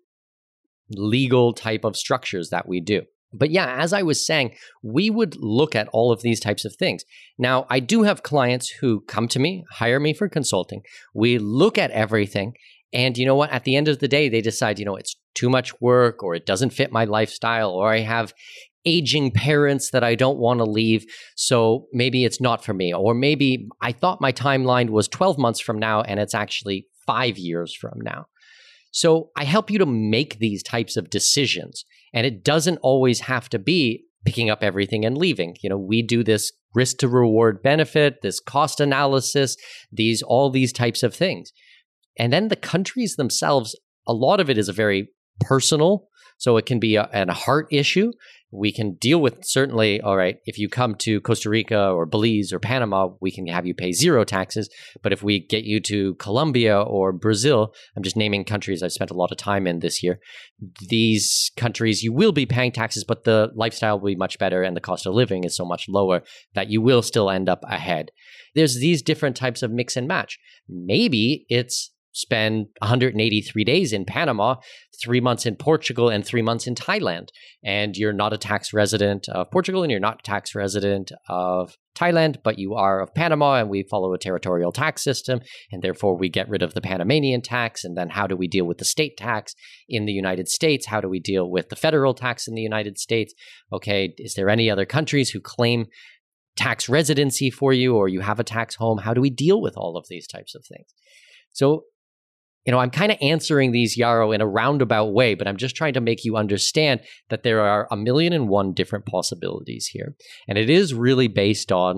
legal type of structures that we do. But yeah, as I was saying, we would look at all of these types of things. Now, I do have clients who come to me, hire me for consulting. We look at everything. And you know what? At the end of the day, they decide, it's too much work, or it doesn't fit my lifestyle, or I have aging parents that I don't want to leave, so maybe it's not for me. Or maybe I thought my timeline was 12 months from now, and it's actually 5 years from now. So I help you to make these types of decisions. And it doesn't always have to be picking up everything and leaving. We do this risk to reward benefit, this cost analysis, all these types of things. And then the countries themselves, a lot of it is a very personal, so it can be a heart issue. We can deal with, certainly, all right, if you come to Costa Rica or Belize or Panama, we can have you pay zero taxes. But if we get you to Colombia or Brazil, I'm just naming countries I've spent a lot of time in this year, these countries, you will be paying taxes, but the lifestyle will be much better and the cost of living is so much lower that you will still end up ahead. There's these different types of mix and match. Maybe it's spend 183 days in Panama, 3 months in Portugal, and 3 months in Thailand. And you're not a tax resident of Portugal, and you're not a tax resident of Thailand, but you are of Panama, and we follow a territorial tax system, and therefore we get rid of the Panamanian tax. And then how do we deal with the state tax in the United States? How do we deal with the federal tax in the United States? Okay, is there any other countries who claim tax residency for you, or you have a tax home? How do we deal with all of these types of things? So, I'm kind of answering these, Yaro, in a roundabout way, but I'm just trying to make you understand that there are 1,000,001 different possibilities here. And it is really based on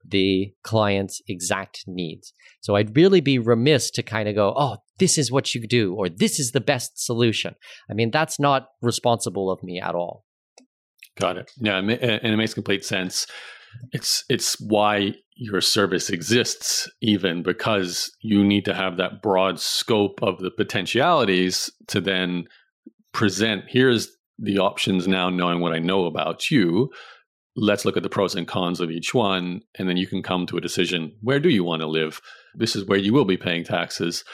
the client's exact needs. So I'd really be remiss to kind of go, oh, this is what you do, or this is the best solution. I mean, that's not responsible of me at all. Got it. Yeah, and it makes complete sense. It's why your service exists, even because you need to have that broad scope of the potentialities to then present, here's the options now, knowing what I know about you. Let's look at the pros and cons of each one, and then you can come to a decision. Where do you want to live? This is where you will be paying taxes.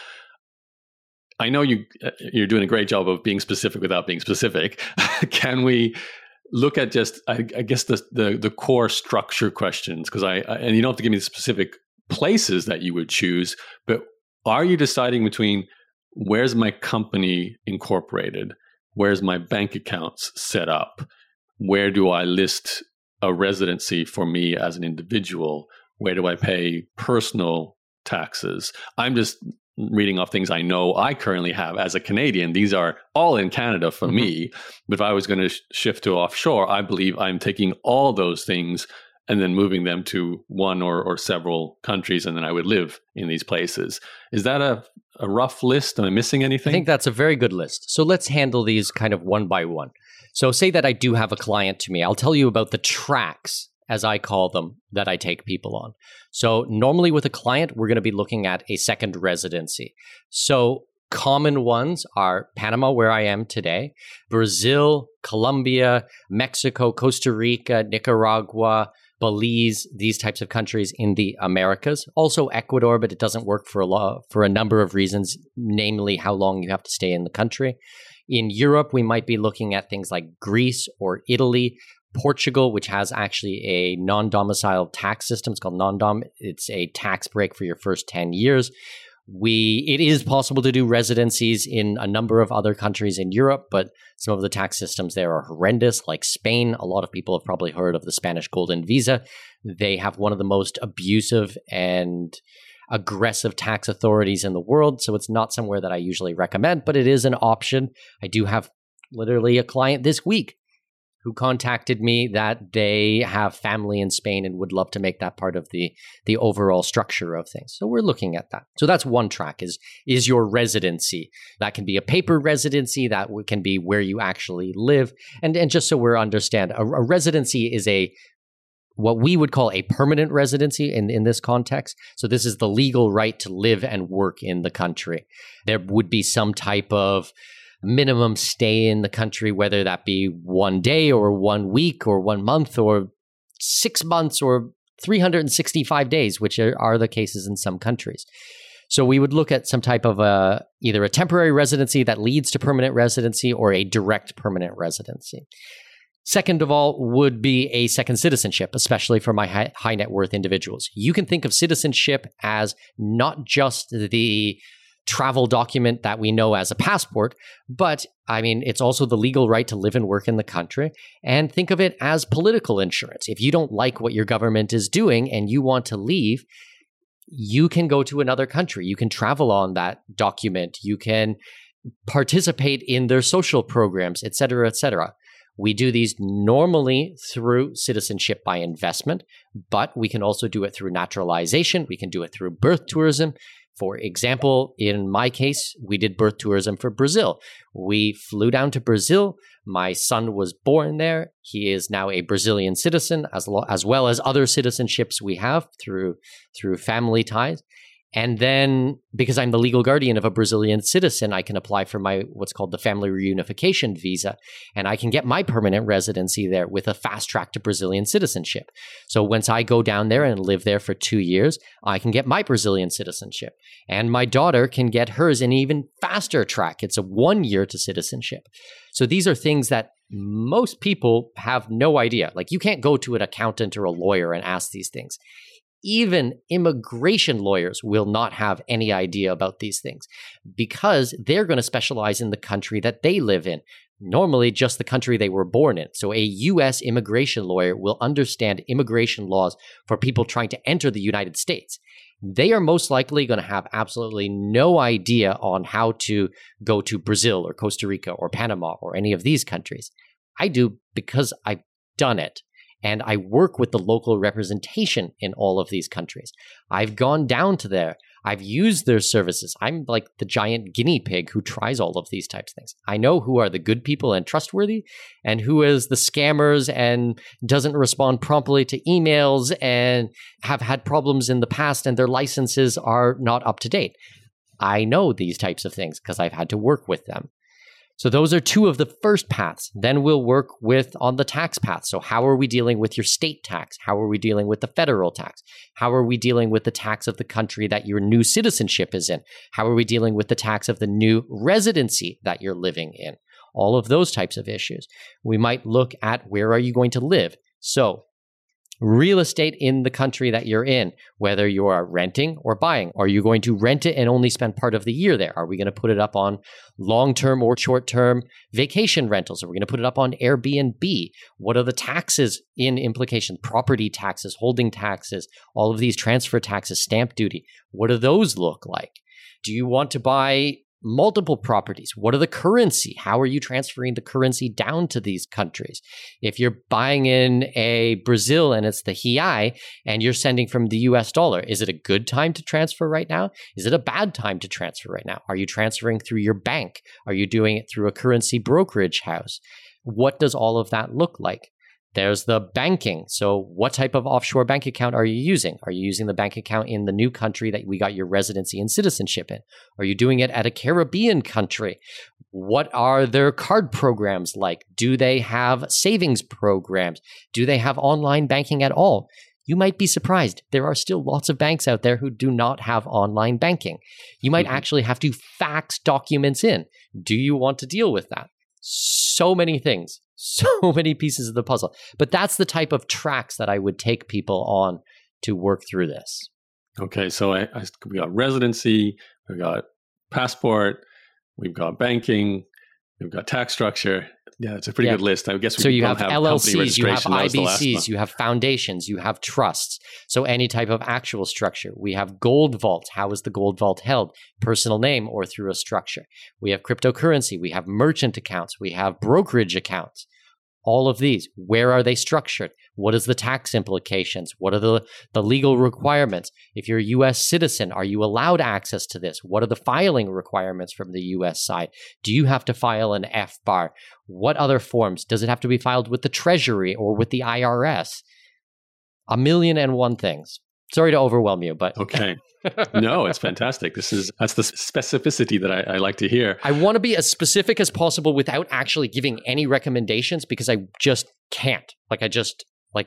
I know you're doing a great job of being specific without being specific. Can we look at just, I guess, the core structure questions? Because and you don't have to give me the specific places that you would choose, but are you deciding between where's my company incorporated? Where's my bank accounts set up? Where do I list a residency for me as an individual? Where do I pay personal taxes? I'm just reading off things I know I currently have as a Canadian. These are all in Canada for me. But if I was going to shift to offshore, I believe I'm taking all those things and then moving them to one or several countries, and then I would live in these places. Is that a rough list? Am I missing anything? I think that's a very good list. So let's handle these kind of one by one. So say that I do have a client to me. I'll tell you about the tracks, as I call them, that I take people on. So normally with a client, we're going to be looking at a second residency. So common ones are Panama, where I am today, Brazil, Colombia, Mexico, Costa Rica, Nicaragua, Belize, these types of countries in the Americas. Also Ecuador, but it doesn't work for a number of reasons, namely how long you have to stay in the country. In Europe, we might be looking at things like Greece or Italy, Portugal, which has actually a non-domiciled tax system. It's called non-dom. It's a tax break for your first 10 years. It is possible to do residencies in a number of other countries in Europe, but some of the tax systems there are horrendous, like Spain. A lot of people have probably heard of the Spanish Golden Visa. They have one of the most abusive and aggressive tax authorities in the world, so it's not somewhere that I usually recommend, but it is an option. I do have literally a client this week who contacted me that they have family in Spain and would love to make that part of the overall structure of things. So we're looking at that. So that's one track is your residency. That can be a paper residency, that can be where you actually live. And just so we understand, a residency is what we would call a permanent residency in this context. So this is the legal right to live and work in the country. There would be some type of minimum stay in the country, whether that be 1 day or 1 week or 1 month or 6 months or 365 days, which are the cases in some countries. So we would look at some type of either a temporary residency that leads to permanent residency or a direct permanent residency. Second of all would be a second citizenship, especially for my high net worth individuals. You can think of citizenship as not just the travel document that we know as a passport, but I mean, it's also the legal right to live and work in the country. And think of it as political insurance. If you don't like what your government is doing and you want to leave, you can go to another country. You can travel on that document. You can participate in their social programs, et cetera, et cetera. We do these normally through citizenship by investment, but we can also do it through naturalization. We can do it through birth tourism. For example, in my case, we did birth tourism for Brazil. We flew down to Brazil. My son was born there. He is now a Brazilian citizen, as well as other citizenships we have through family ties. And then, because I'm the legal guardian of a Brazilian citizen, I can apply for my what's called the family reunification visa, and I can get my permanent residency there with a fast track to Brazilian citizenship. So once I go down there and live there for 2 years, I can get my Brazilian citizenship, and my daughter can get hers in an even faster track. It's a 1 year to citizenship. So these are things that most people have no idea. Like, you can't go to an accountant or a lawyer and ask these things. Even immigration lawyers will not have any idea about these things because they're going to specialize in the country that they live in, normally just the country they were born in. So a U.S. immigration lawyer will understand immigration laws for people trying to enter the United States. They are most likely going to have absolutely no idea on how to go to Brazil or Costa Rica or Panama or any of these countries. I do because I've done it. And I work with the local representation in all of these countries. I've gone down to there. I've used their services. I'm like the giant guinea pig who tries all of these types of things. I know who are the good people and trustworthy and who is the scammers and doesn't respond promptly to emails and have had problems in the past and their licenses are not up to date. I know these types of things because I've had to work with them. So those are two of the first paths. Then we'll work with on the tax path. So how are we dealing with your state tax? How are we dealing with the federal tax? How are we dealing with the tax of the country that your new citizenship is in? How are we dealing with the tax of the new residency that you're living in? All of those types of issues. We might look at where are you going to live? So real estate in the country that you're in, whether you are renting or buying. Are you going to rent it and only spend part of the year there? Are we going to put it up on long-term or short-term vacation rentals? Are we going to put it up on Airbnb? What are the taxes in implication? Property taxes, holding taxes, all of these transfer taxes, stamp duty. What do those look like? Do you want to buy multiple properties? What are the currency? How are you transferring the currency down to these countries? If you're buying in a Brazil and it's the real and you're sending from the US dollar, is it a good time to transfer right now? Is it a bad time to transfer right now? Are you transferring through your bank? Are you doing it through a currency brokerage house? What does all of that look like? There's the banking. So what type of offshore bank account are you using? Are you using the bank account in the new country that we got your residency and citizenship in? Are you doing it at a Caribbean country? What are their card programs like? Do they have savings programs? Do they have online banking at all? You might be surprised. There are still lots of banks out there who do not have online banking. You might actually have to fax documents in. Do you want to deal with that? So many things. So many pieces of the puzzle. But that's the type of tracks that I would take people on to work through this. Okay, so we got residency, we got passport, we've got banking, we've got tax structure. Yeah, it's a pretty good list. I guess we so you have have LLCs, you have IBCs, you have foundations, you have trusts. So any type of actual structure. We have gold vault. How is the gold vault held? Personal name or through a structure. We have cryptocurrency. We have merchant accounts. We have brokerage accounts. All of these, where are they structured? What is the tax implications? What are the legal requirements? If you're a U.S. citizen, are you allowed access to this? What are the filing requirements from the U.S. side? Do you have to file an FBAR? What other forms? Does it have to be filed with the Treasury or with the IRS? 1,000,001 things. Sorry to overwhelm you, but... Okay. No, it's fantastic. That's the specificity that I like to hear. I want to be as specific as possible without actually giving any recommendations because I just can't. I just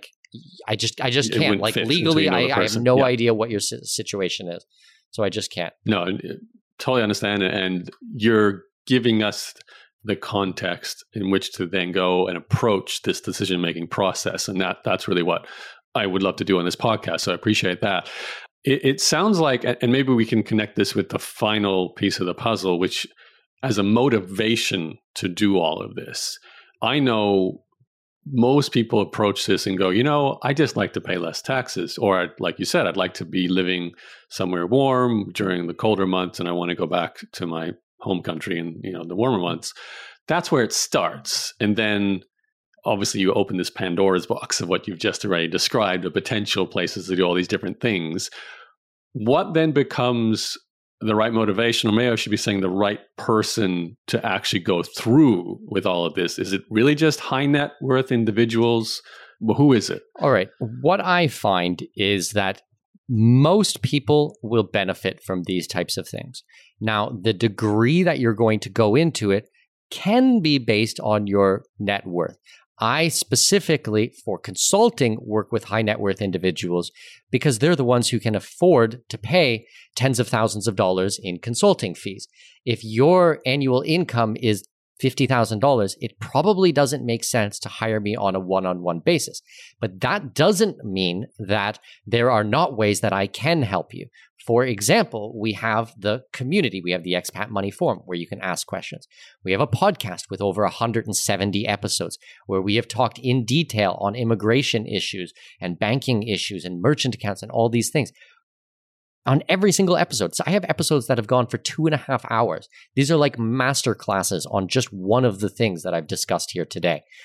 can't. Like legally, I have no idea what your situation is. So I just can't. No, totally understand. And you're giving us the context in which to then go and approach this decision-making process. And that's really what I would love to do on this podcast. So I appreciate that. It sounds like, and maybe we can connect this with the final piece of the puzzle, which as a motivation to do all of this, I know most people approach this and go, I just like to pay less taxes. Or like you said, I'd like to be living somewhere warm during the colder months and I want to go back to my home country in the warmer months. That's where it starts. And then obviously you open this Pandora's box of what you've just already described, the potential places to do all these different things. What then becomes the right motivation, or maybe I should be saying the right person to actually go through with all of this? Is it really just high net worth individuals? Well, who is it? All right. What I find is that most people will benefit from these types of things. Now, the degree that you're going to go into it can be based on your net worth. I specifically, for consulting, work with high net worth individuals because they're the ones who can afford to pay tens of thousands of dollars in consulting fees. If your annual income is $50,000, it probably doesn't make sense to hire me on a one-on-one basis. But that doesn't mean that there are not ways that I can help you. For example, we have the community. We have the Expat Money Forum where you can ask questions. We have a podcast with over 170 episodes where we have talked in detail on immigration issues and banking issues and merchant accounts and all these things. On every single episode. So I have episodes that have gone for 2.5 hours. These are like master classes on just one of the things that I've discussed here today.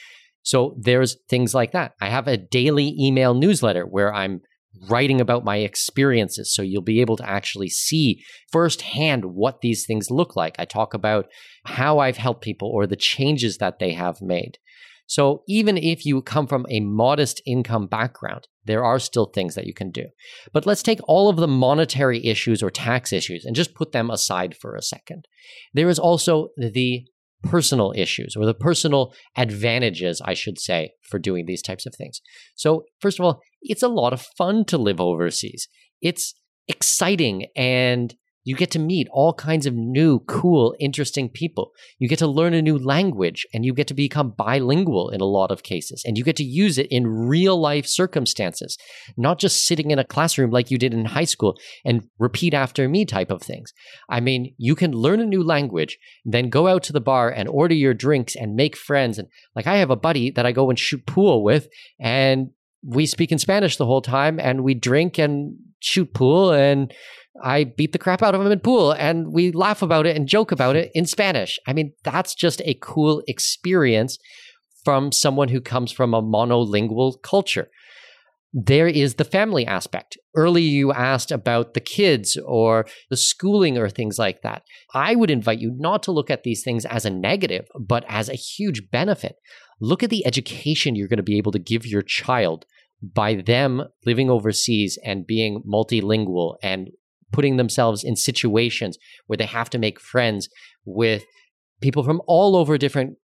So there's things like that. I have a daily email newsletter where I'm writing about my experiences. So you'll be able to actually see firsthand what these things look like. I talk about how I've helped people or the changes that they have made. So even if you come from a modest income background, there are still things that you can do. But let's take all of the monetary issues or tax issues and just put them aside for a second. There is also the personal issues or the personal advantages, I should say, for doing these types of things. So first of all, it's a lot of fun to live overseas. It's exciting and you get to meet all kinds of new, cool, interesting people. You get to learn a new language and you get to become bilingual in a lot of cases. And you get to use it in real life circumstances, not just sitting in a classroom like you did in high school and repeat after me type of things. I mean, you can learn a new language, then go out to the bar and order your drinks and make friends. And like I have a buddy that I go and shoot pool with, and we speak in Spanish the whole time and we drink and shoot pool, and I beat the crap out of him in pool and we laugh about it and joke about it in Spanish. I mean, that's just a cool experience from someone who comes from a monolingual culture. There is the family aspect. Earlier, you asked about the kids or the schooling or things like that. I would invite you not to look at these things as a negative, but as a huge benefit. Look at the education you're going to be able to give your child by them living overseas and being multilingual and putting themselves in situations where they have to make friends with people from all over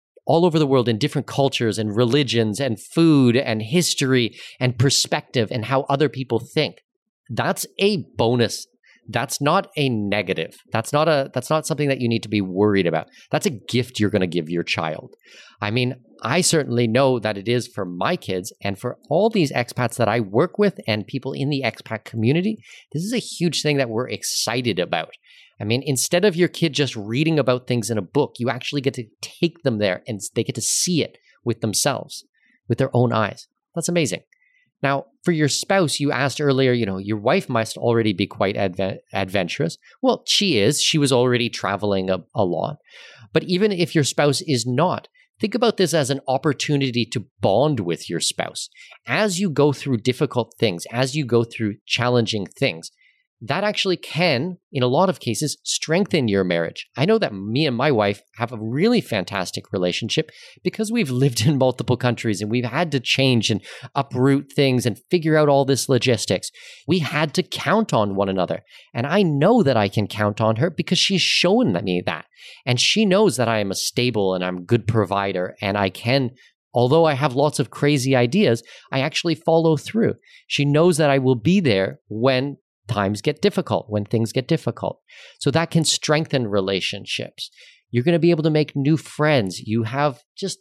the world in different cultures and religions and food and history and perspective and how other people think. That's a bonus. That's not a negative. That's not something that you need to be worried about. That's a gift you're going to give your child. I mean, I certainly know that it is for my kids and for all these expats that I work with and people in the expat community. This is a huge thing that we're excited about. I mean, instead of your kid just reading about things in a book, you actually get to take them there and they get to see it with themselves, with their own eyes. That's amazing. Now, for your spouse, you asked earlier, your wife must already be quite adventurous. Well, she is. She was already traveling a lot. But even if your spouse is not, think about this as an opportunity to bond with your spouse. As you go through difficult things, as you go through challenging things, that actually can, in a lot of cases, strengthen your marriage. I know that me and my wife have a really fantastic relationship because we've lived in multiple countries and we've had to change and uproot things and figure out all this logistics. We had to count on one another. And I know that I can count on her because she's shown me that. And she knows that I am a stable and I'm a good provider and I can, although I have lots of crazy ideas, I actually follow through. She knows that I will be there when times get difficult, when things get difficult. So that can strengthen relationships. You're going to be able to make new friends. You have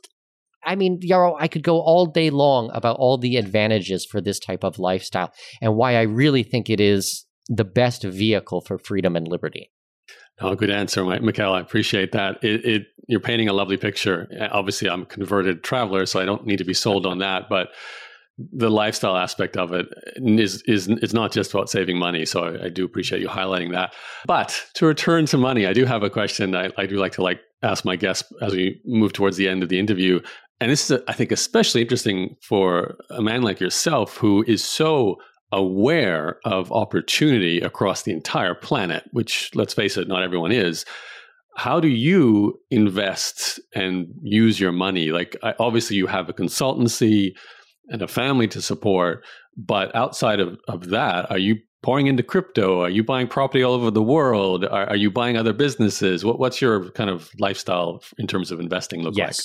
Yaro, I could go all day long about all the advantages for this type of lifestyle and why I really think it is the best vehicle for freedom and liberty. Oh, good answer, Mikkel. I appreciate that. You're painting a lovely picture. Obviously, I'm a converted traveler, so I don't need to be sold on that, but the lifestyle aspect of it is not just about saving money. So I do appreciate you highlighting that. But to return to money, I do have a question I do like to ask my guests as we move towards the end of the interview. And this is, I think, especially interesting for a man like yourself who is so aware of opportunity across the entire planet, which, let's face it, not everyone is. How do you invest and use your money? Obviously, you have a consultancy and a family to support. But outside of that, are you pouring into crypto? Are you buying property all over the world? Are you buying other businesses? What's your kind of lifestyle in terms of investing look like?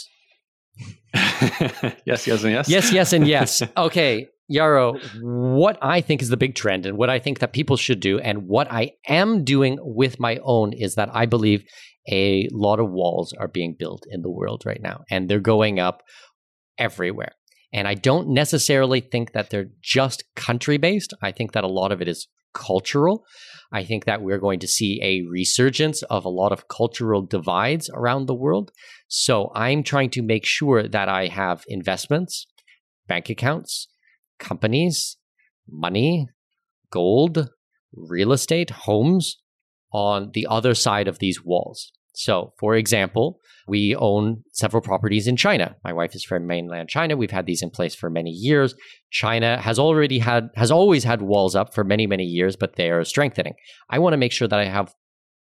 Yes, and yes. Yes, and yes. Okay, Yaro, what I think is the big trend and what I think that people should do and what I am doing with my own is that I believe a lot of walls are being built in the world right now, and they're going up everywhere. And I don't necessarily think that they're just country-based. I think that a lot of it is cultural. I think that we're going to see a resurgence of a lot of cultural divides around the world. So I'm trying to make sure that I have investments, bank accounts, companies, money, gold, real estate, homes on the other side of these walls. So, for example, we own several properties in China. My wife is from mainland China. We've had these in place for many years. China has always had walls up for many, many years, but they are strengthening. I want to make sure that I have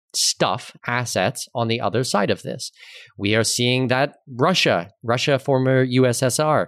assets on the other side of this. We are seeing that Russia, former USSR,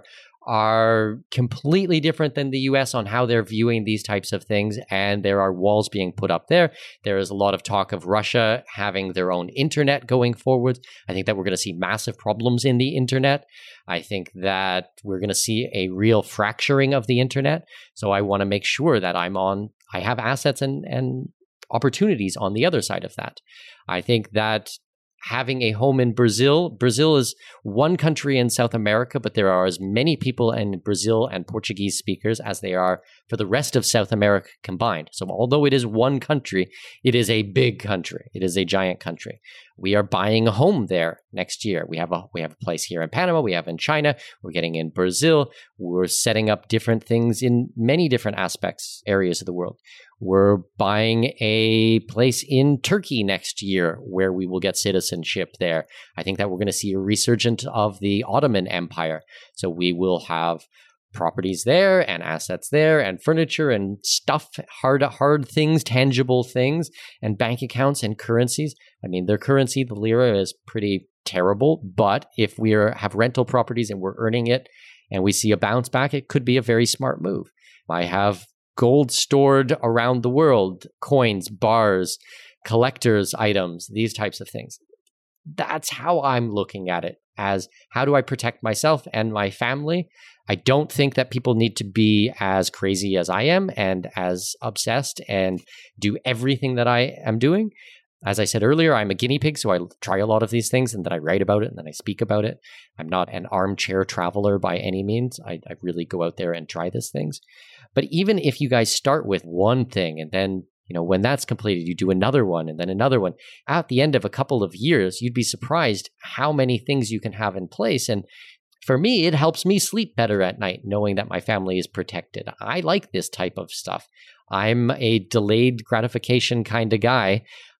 are completely different than the US on how they're viewing these types of things, and there are walls being put up there. There is a lot of talk of Russia having their own internet going forward. I think that we're going to see massive problems in the internet. I think that we're going to see a real fracturing of the internet. So I want to make sure that I have assets and opportunities on the other side of that. I think that having a home in Brazil is one country in South America, but there are as many people in Brazil and Portuguese speakers as there are for the rest of South America combined. So although it is one country, it is a big country. It is a giant country. We are buying a home there next year. We have a place here in Panama. We have in China. We're getting in Brazil. We're setting up different things in many different areas of the world. We're buying a place in Turkey next year where we will get citizenship there. I think that we're going to see a resurgence of the Ottoman Empire. So we will have properties there and assets there and furniture and stuff, hard things, tangible things, and bank accounts and currencies. I mean, their currency, the lira, is pretty terrible. But if we have rental properties and we're earning it and we see a bounce back, it could be a very smart move. I have gold stored around the world, coins, bars, collector's items, these types of things. That's how I'm looking at it, as how do I protect myself and my family? I don't think that people need to be as crazy as I am and as obsessed and do everything that I am doing. As I said earlier, I'm a guinea pig, so I try a lot of these things and then I write about it and then I speak about it. I'm not an armchair traveler by any means. I really go out there and try these things. But even if you guys start with one thing and then, when that's completed, you do another one and then another one, at the end of a couple of years, you'd be surprised how many things you can have in place. And for me, it helps me sleep better at night, knowing that my family is protected. I like this type of stuff. I'm a delayed gratification kind of guy.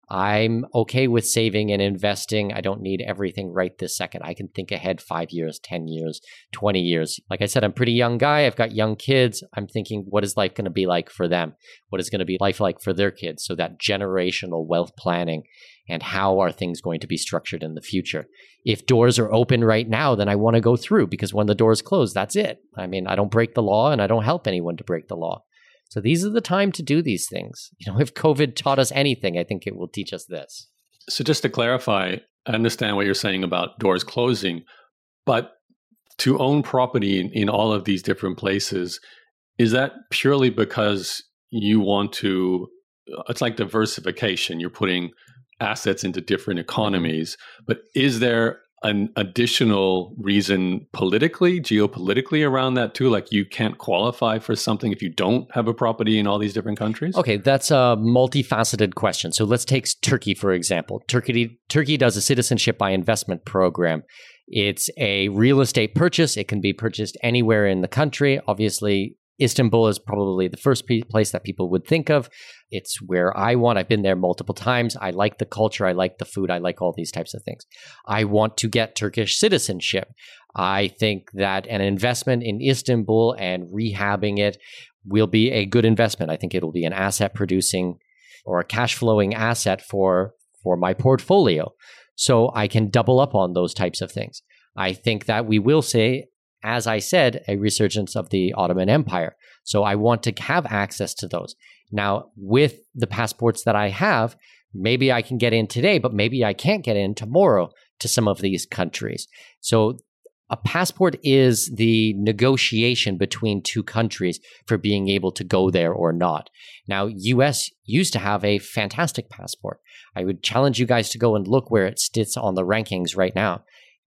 I'm okay with saving and investing. I don't need everything right this second. I can think ahead 5 years, 10 years, 20 years. Like I said, I'm a pretty young guy. I've got young kids. I'm thinking, what is life going to be like for them? What is going to be life like for their kids? So that generational wealth planning and how are things going to be structured in the future? If doors are open right now, then I want to go through, because when the doors close, that's it. I mean, I don't break the law and I don't help anyone to break the law. So these are the time to do these things. If COVID taught us anything, I think it will teach us this. So just to clarify, I understand what you're saying about doors closing, but to own property in all of these different places, is that purely because you want to, it's like diversification, you're putting assets into different economies, but is there an additional reason politically, geopolitically around that too? Like you can't qualify for something if you don't have a property in all these different countries? Okay, that's a multifaceted question. So let's take Turkey, for example. Turkey does a citizenship by investment program. It's a real estate purchase. It can be purchased anywhere in the country. Obviously, Istanbul is probably the first place that people would think of. It's where I've been there multiple times. I like the culture. I like the food. I like all these types of things. I want to get Turkish citizenship. I think that an investment in Istanbul and rehabbing it will be a good investment. I think it'll be an asset producing or a cash flowing asset for my portfolio. So I can double up on those types of things. I think that we will say, as I said, a resurgence of the Ottoman Empire. So I want to have access to those. Now, with the passports that I have, maybe I can get in today, but maybe I can't get in tomorrow to some of these countries. So a passport is the negotiation between two countries for being able to go there or not. Now, US used to have a fantastic passport. I would challenge you guys to go and look where it sits on the rankings right now.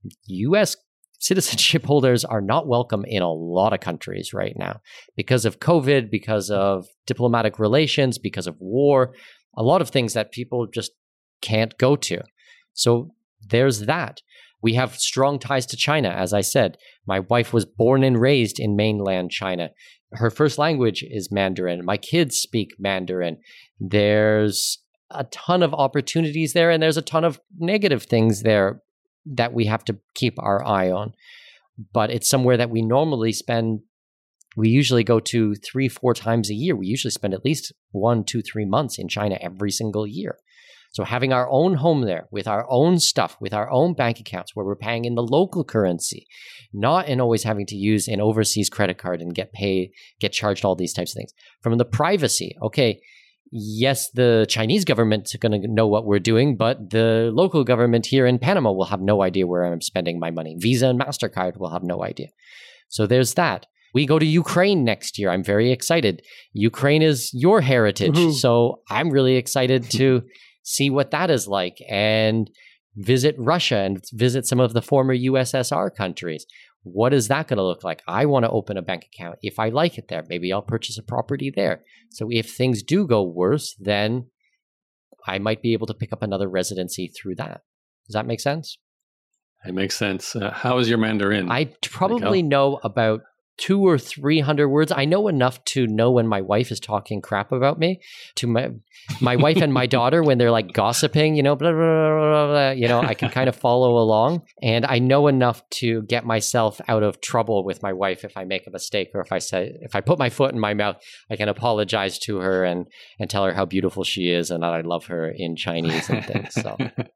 US citizenship holders are not welcome in a lot of countries right now because of COVID, because of diplomatic relations, because of war, a lot of things that people just can't go to. So there's that. We have strong ties to China, as I said. My wife was born and raised in mainland China. Her first language is Mandarin. My kids speak Mandarin. There's a ton of opportunities there, and there's a ton of negative things there that we have to keep our eye on. But it's somewhere that we normally spend. We usually go to 3-4 times a year. We usually spend at least 1, 2, 3 months in China every single year. So having our own home there with our own stuff, with our own bank accounts where we're paying in the local currency, not in always having to use an overseas credit card and get charged all these types of things. From the privacy, okay, yes, the Chinese government's going to know what we're doing, but the local government here in Panama will have no idea where I'm spending my money. Visa and MasterCard will have no idea. So there's that. We go to Ukraine next year. I'm very excited. Ukraine is your heritage. So I'm really excited to see what that is like and visit Russia and visit some of the former USSR countries. What is that going to look like? I want to open a bank account. If I like it there, maybe I'll purchase a property there. So if things do go worse, then I might be able to pick up another residency through that. Does that make sense? It makes sense. How is your Mandarin? I probably know about 200 or 300 words. I know enough to know when my wife is talking crap about me to my wife and my daughter when they're like gossiping, blah, blah, blah, blah, I can kind of follow along. And I know enough to get myself out of trouble with my wife if I make a mistake or if I put my foot in my mouth, I can apologize to her and tell her how beautiful she is and that I love her in Chinese and things. So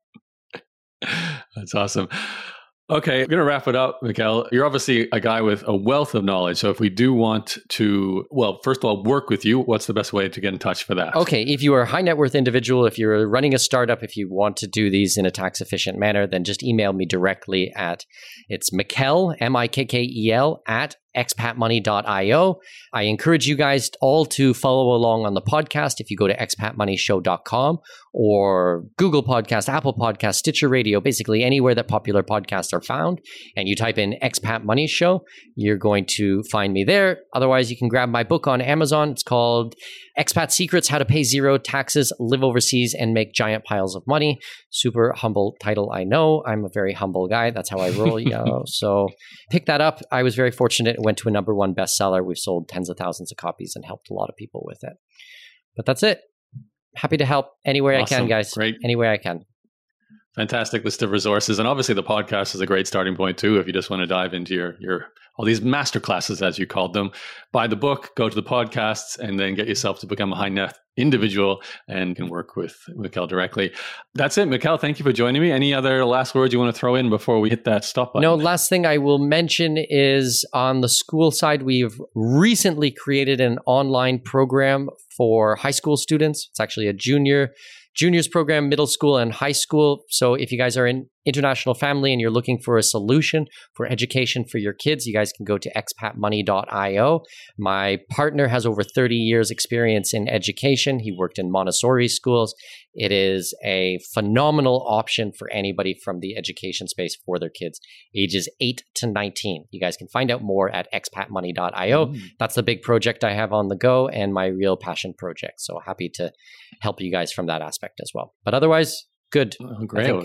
that's awesome. Okay, I'm going to wrap it up, Mikkel. You're obviously a guy with a wealth of knowledge. So if we do want to, well, first of all, work with you, what's the best way to get in touch for that? Okay, if you are a high net worth individual, if you're running a startup, if you want to do these in a tax efficient manner, then just email me directly it's Mikkel, Mikkel, at expatmoney.io. I encourage you guys all to follow along on the podcast. If you go to expatmoneyshow.com or Google Podcast, Apple Podcast, Stitcher Radio, basically anywhere that popular podcasts are found, and you type in Expat Money Show, you're going to find me there. Otherwise, you can grab my book on Amazon. It's called Expat Secrets, How to Pay Zero Taxes, Live Overseas, and Make Giant Piles of Money. Super humble title, I know. I'm a very humble guy. That's how I roll. So pick that up. I was very fortunate. It went to a #1 bestseller. We've sold tens of thousands of copies and helped a lot of people with it. But that's it. Happy to help anywhere I can, guys. Great. Anywhere I can. Fantastic list of resources. And obviously the podcast is a great starting point too. If you just want to dive into your all these master classes, as you called them, buy the book, go to the podcasts, and then get yourself to become a high net individual and can work with Mikkel directly. That's it, Mikkel. Thank you for joining me. Any other last words you want to throw in before we hit that stop button? No, last thing I will mention is on the school side, we've recently created an online program for high school students. It's actually a juniors program, middle school and high school. So if you guys are an international family and you're looking for a solution for education for your kids, you guys can go to expatmoney.io. My partner has over 30 years experience in education. He worked in Montessori schools. It is a phenomenal option for anybody from the education space for their kids, ages 8 to 19. You guys can find out more at expatmoney.io. That's the big project I have on the go and my real passion project. So happy to help you guys from that aspect as well. But otherwise, good. Oh, great.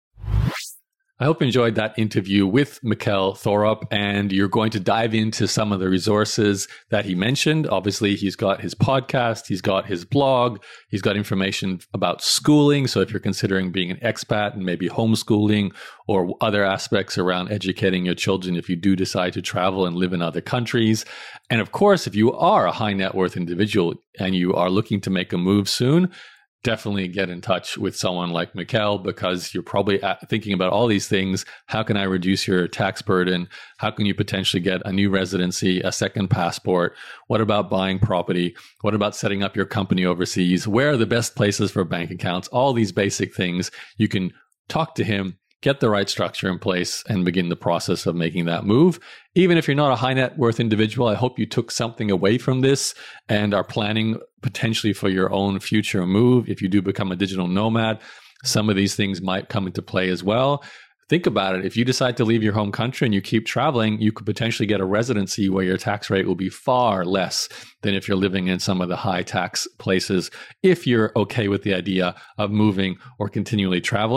I hope you enjoyed that interview with Mikkel Thorup, and you're going to dive into some of the resources that he mentioned. Obviously, he's got his podcast, he's got his blog, he's got information about schooling. So if you're considering being an expat and maybe homeschooling or other aspects around educating your children if you do decide to travel and live in other countries. And of course, if you are a high net worth individual and you are looking to make a move soon, definitely get in touch with someone like Mikkel, because you're probably thinking about all these things. How can I reduce your tax burden? How can you potentially get a new residency, a second passport? What about buying property? What about setting up your company overseas? Where are the best places for bank accounts? All these basic things. You can talk to him, get the right structure in place, and begin the process of making that move. Even if you're not a high net worth individual, I hope you took something away from this and are planning potentially for your own future move. If you do become a digital nomad, some of these things might come into play as well. Think about it. If you decide to leave your home country and you keep traveling, you could potentially get a residency where your tax rate will be far less than if you're living in some of the high tax places, if you're okay with the idea of moving or continually traveling.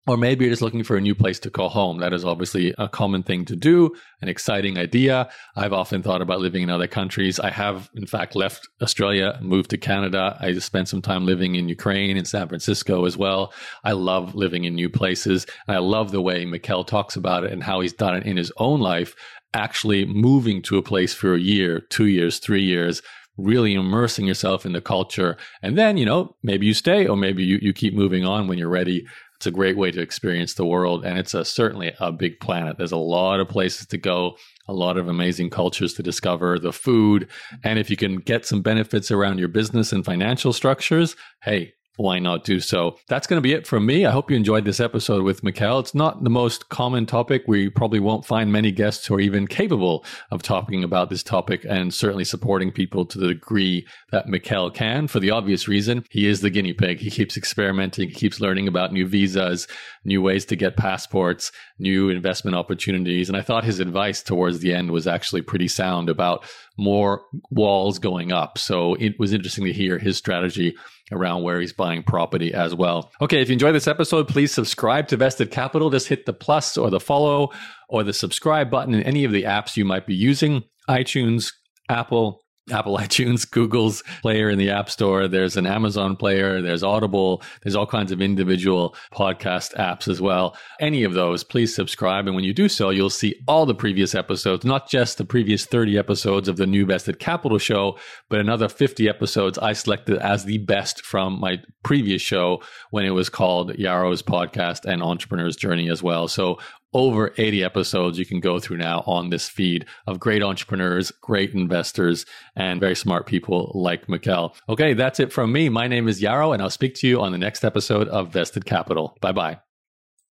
Or maybe you're just looking for a new place to call home. That is obviously a common thing to do, an exciting idea. I've often thought about living in other countries. I have, in fact, left Australia, moved to Canada. I just spent some time living in Ukraine and San Francisco as well. I love living in new places. And I love the way Mikkel talks about it and how he's done it in his own life, actually moving to a place for a year, 2 years, 3 years, really immersing yourself in the culture. And then, maybe you stay or maybe you keep moving on when you're ready. It's a great way to experience the world, and it's certainly a big planet. There's a lot of places to go, a lot of amazing cultures to discover, the food, and if you can get some benefits around your business and financial structures, hey, why not do so? That's going to be it from me. I hope you enjoyed this episode with Mikkel. It's not the most common topic. We probably won't find many guests who are even capable of talking about this topic and certainly supporting people to the degree that Mikkel can, for the obvious reason. He is the guinea pig. He keeps experimenting. He keeps learning about new visas, new ways to get passports, new investment opportunities. And I thought his advice towards the end was actually pretty sound about more walls going up. So it was interesting to hear his strategy around where he's buying property as well. Okay, if you enjoyed this episode, please subscribe to Vested Capital. Just hit the plus or the follow or the subscribe button in any of the apps you might be using. iTunes, Apple iTunes, Google's player in the App Store. There's an Amazon player. There's Audible. There's all kinds of individual podcast apps as well. Any of those, please subscribe. And when you do so, you'll see all the previous episodes, not just the previous 30 episodes of the New Vested Capital show, but another 50 episodes I selected as the best from my previous show when it was called Yaro's Podcast and Entrepreneur's Journey as well. So over 80 episodes you can go through now on this feed of great entrepreneurs, great investors, and very smart people like Mikkel. Okay, that's it from me. My name is Yaro, and I'll speak to you on the next episode of Vested Capital. Bye-bye.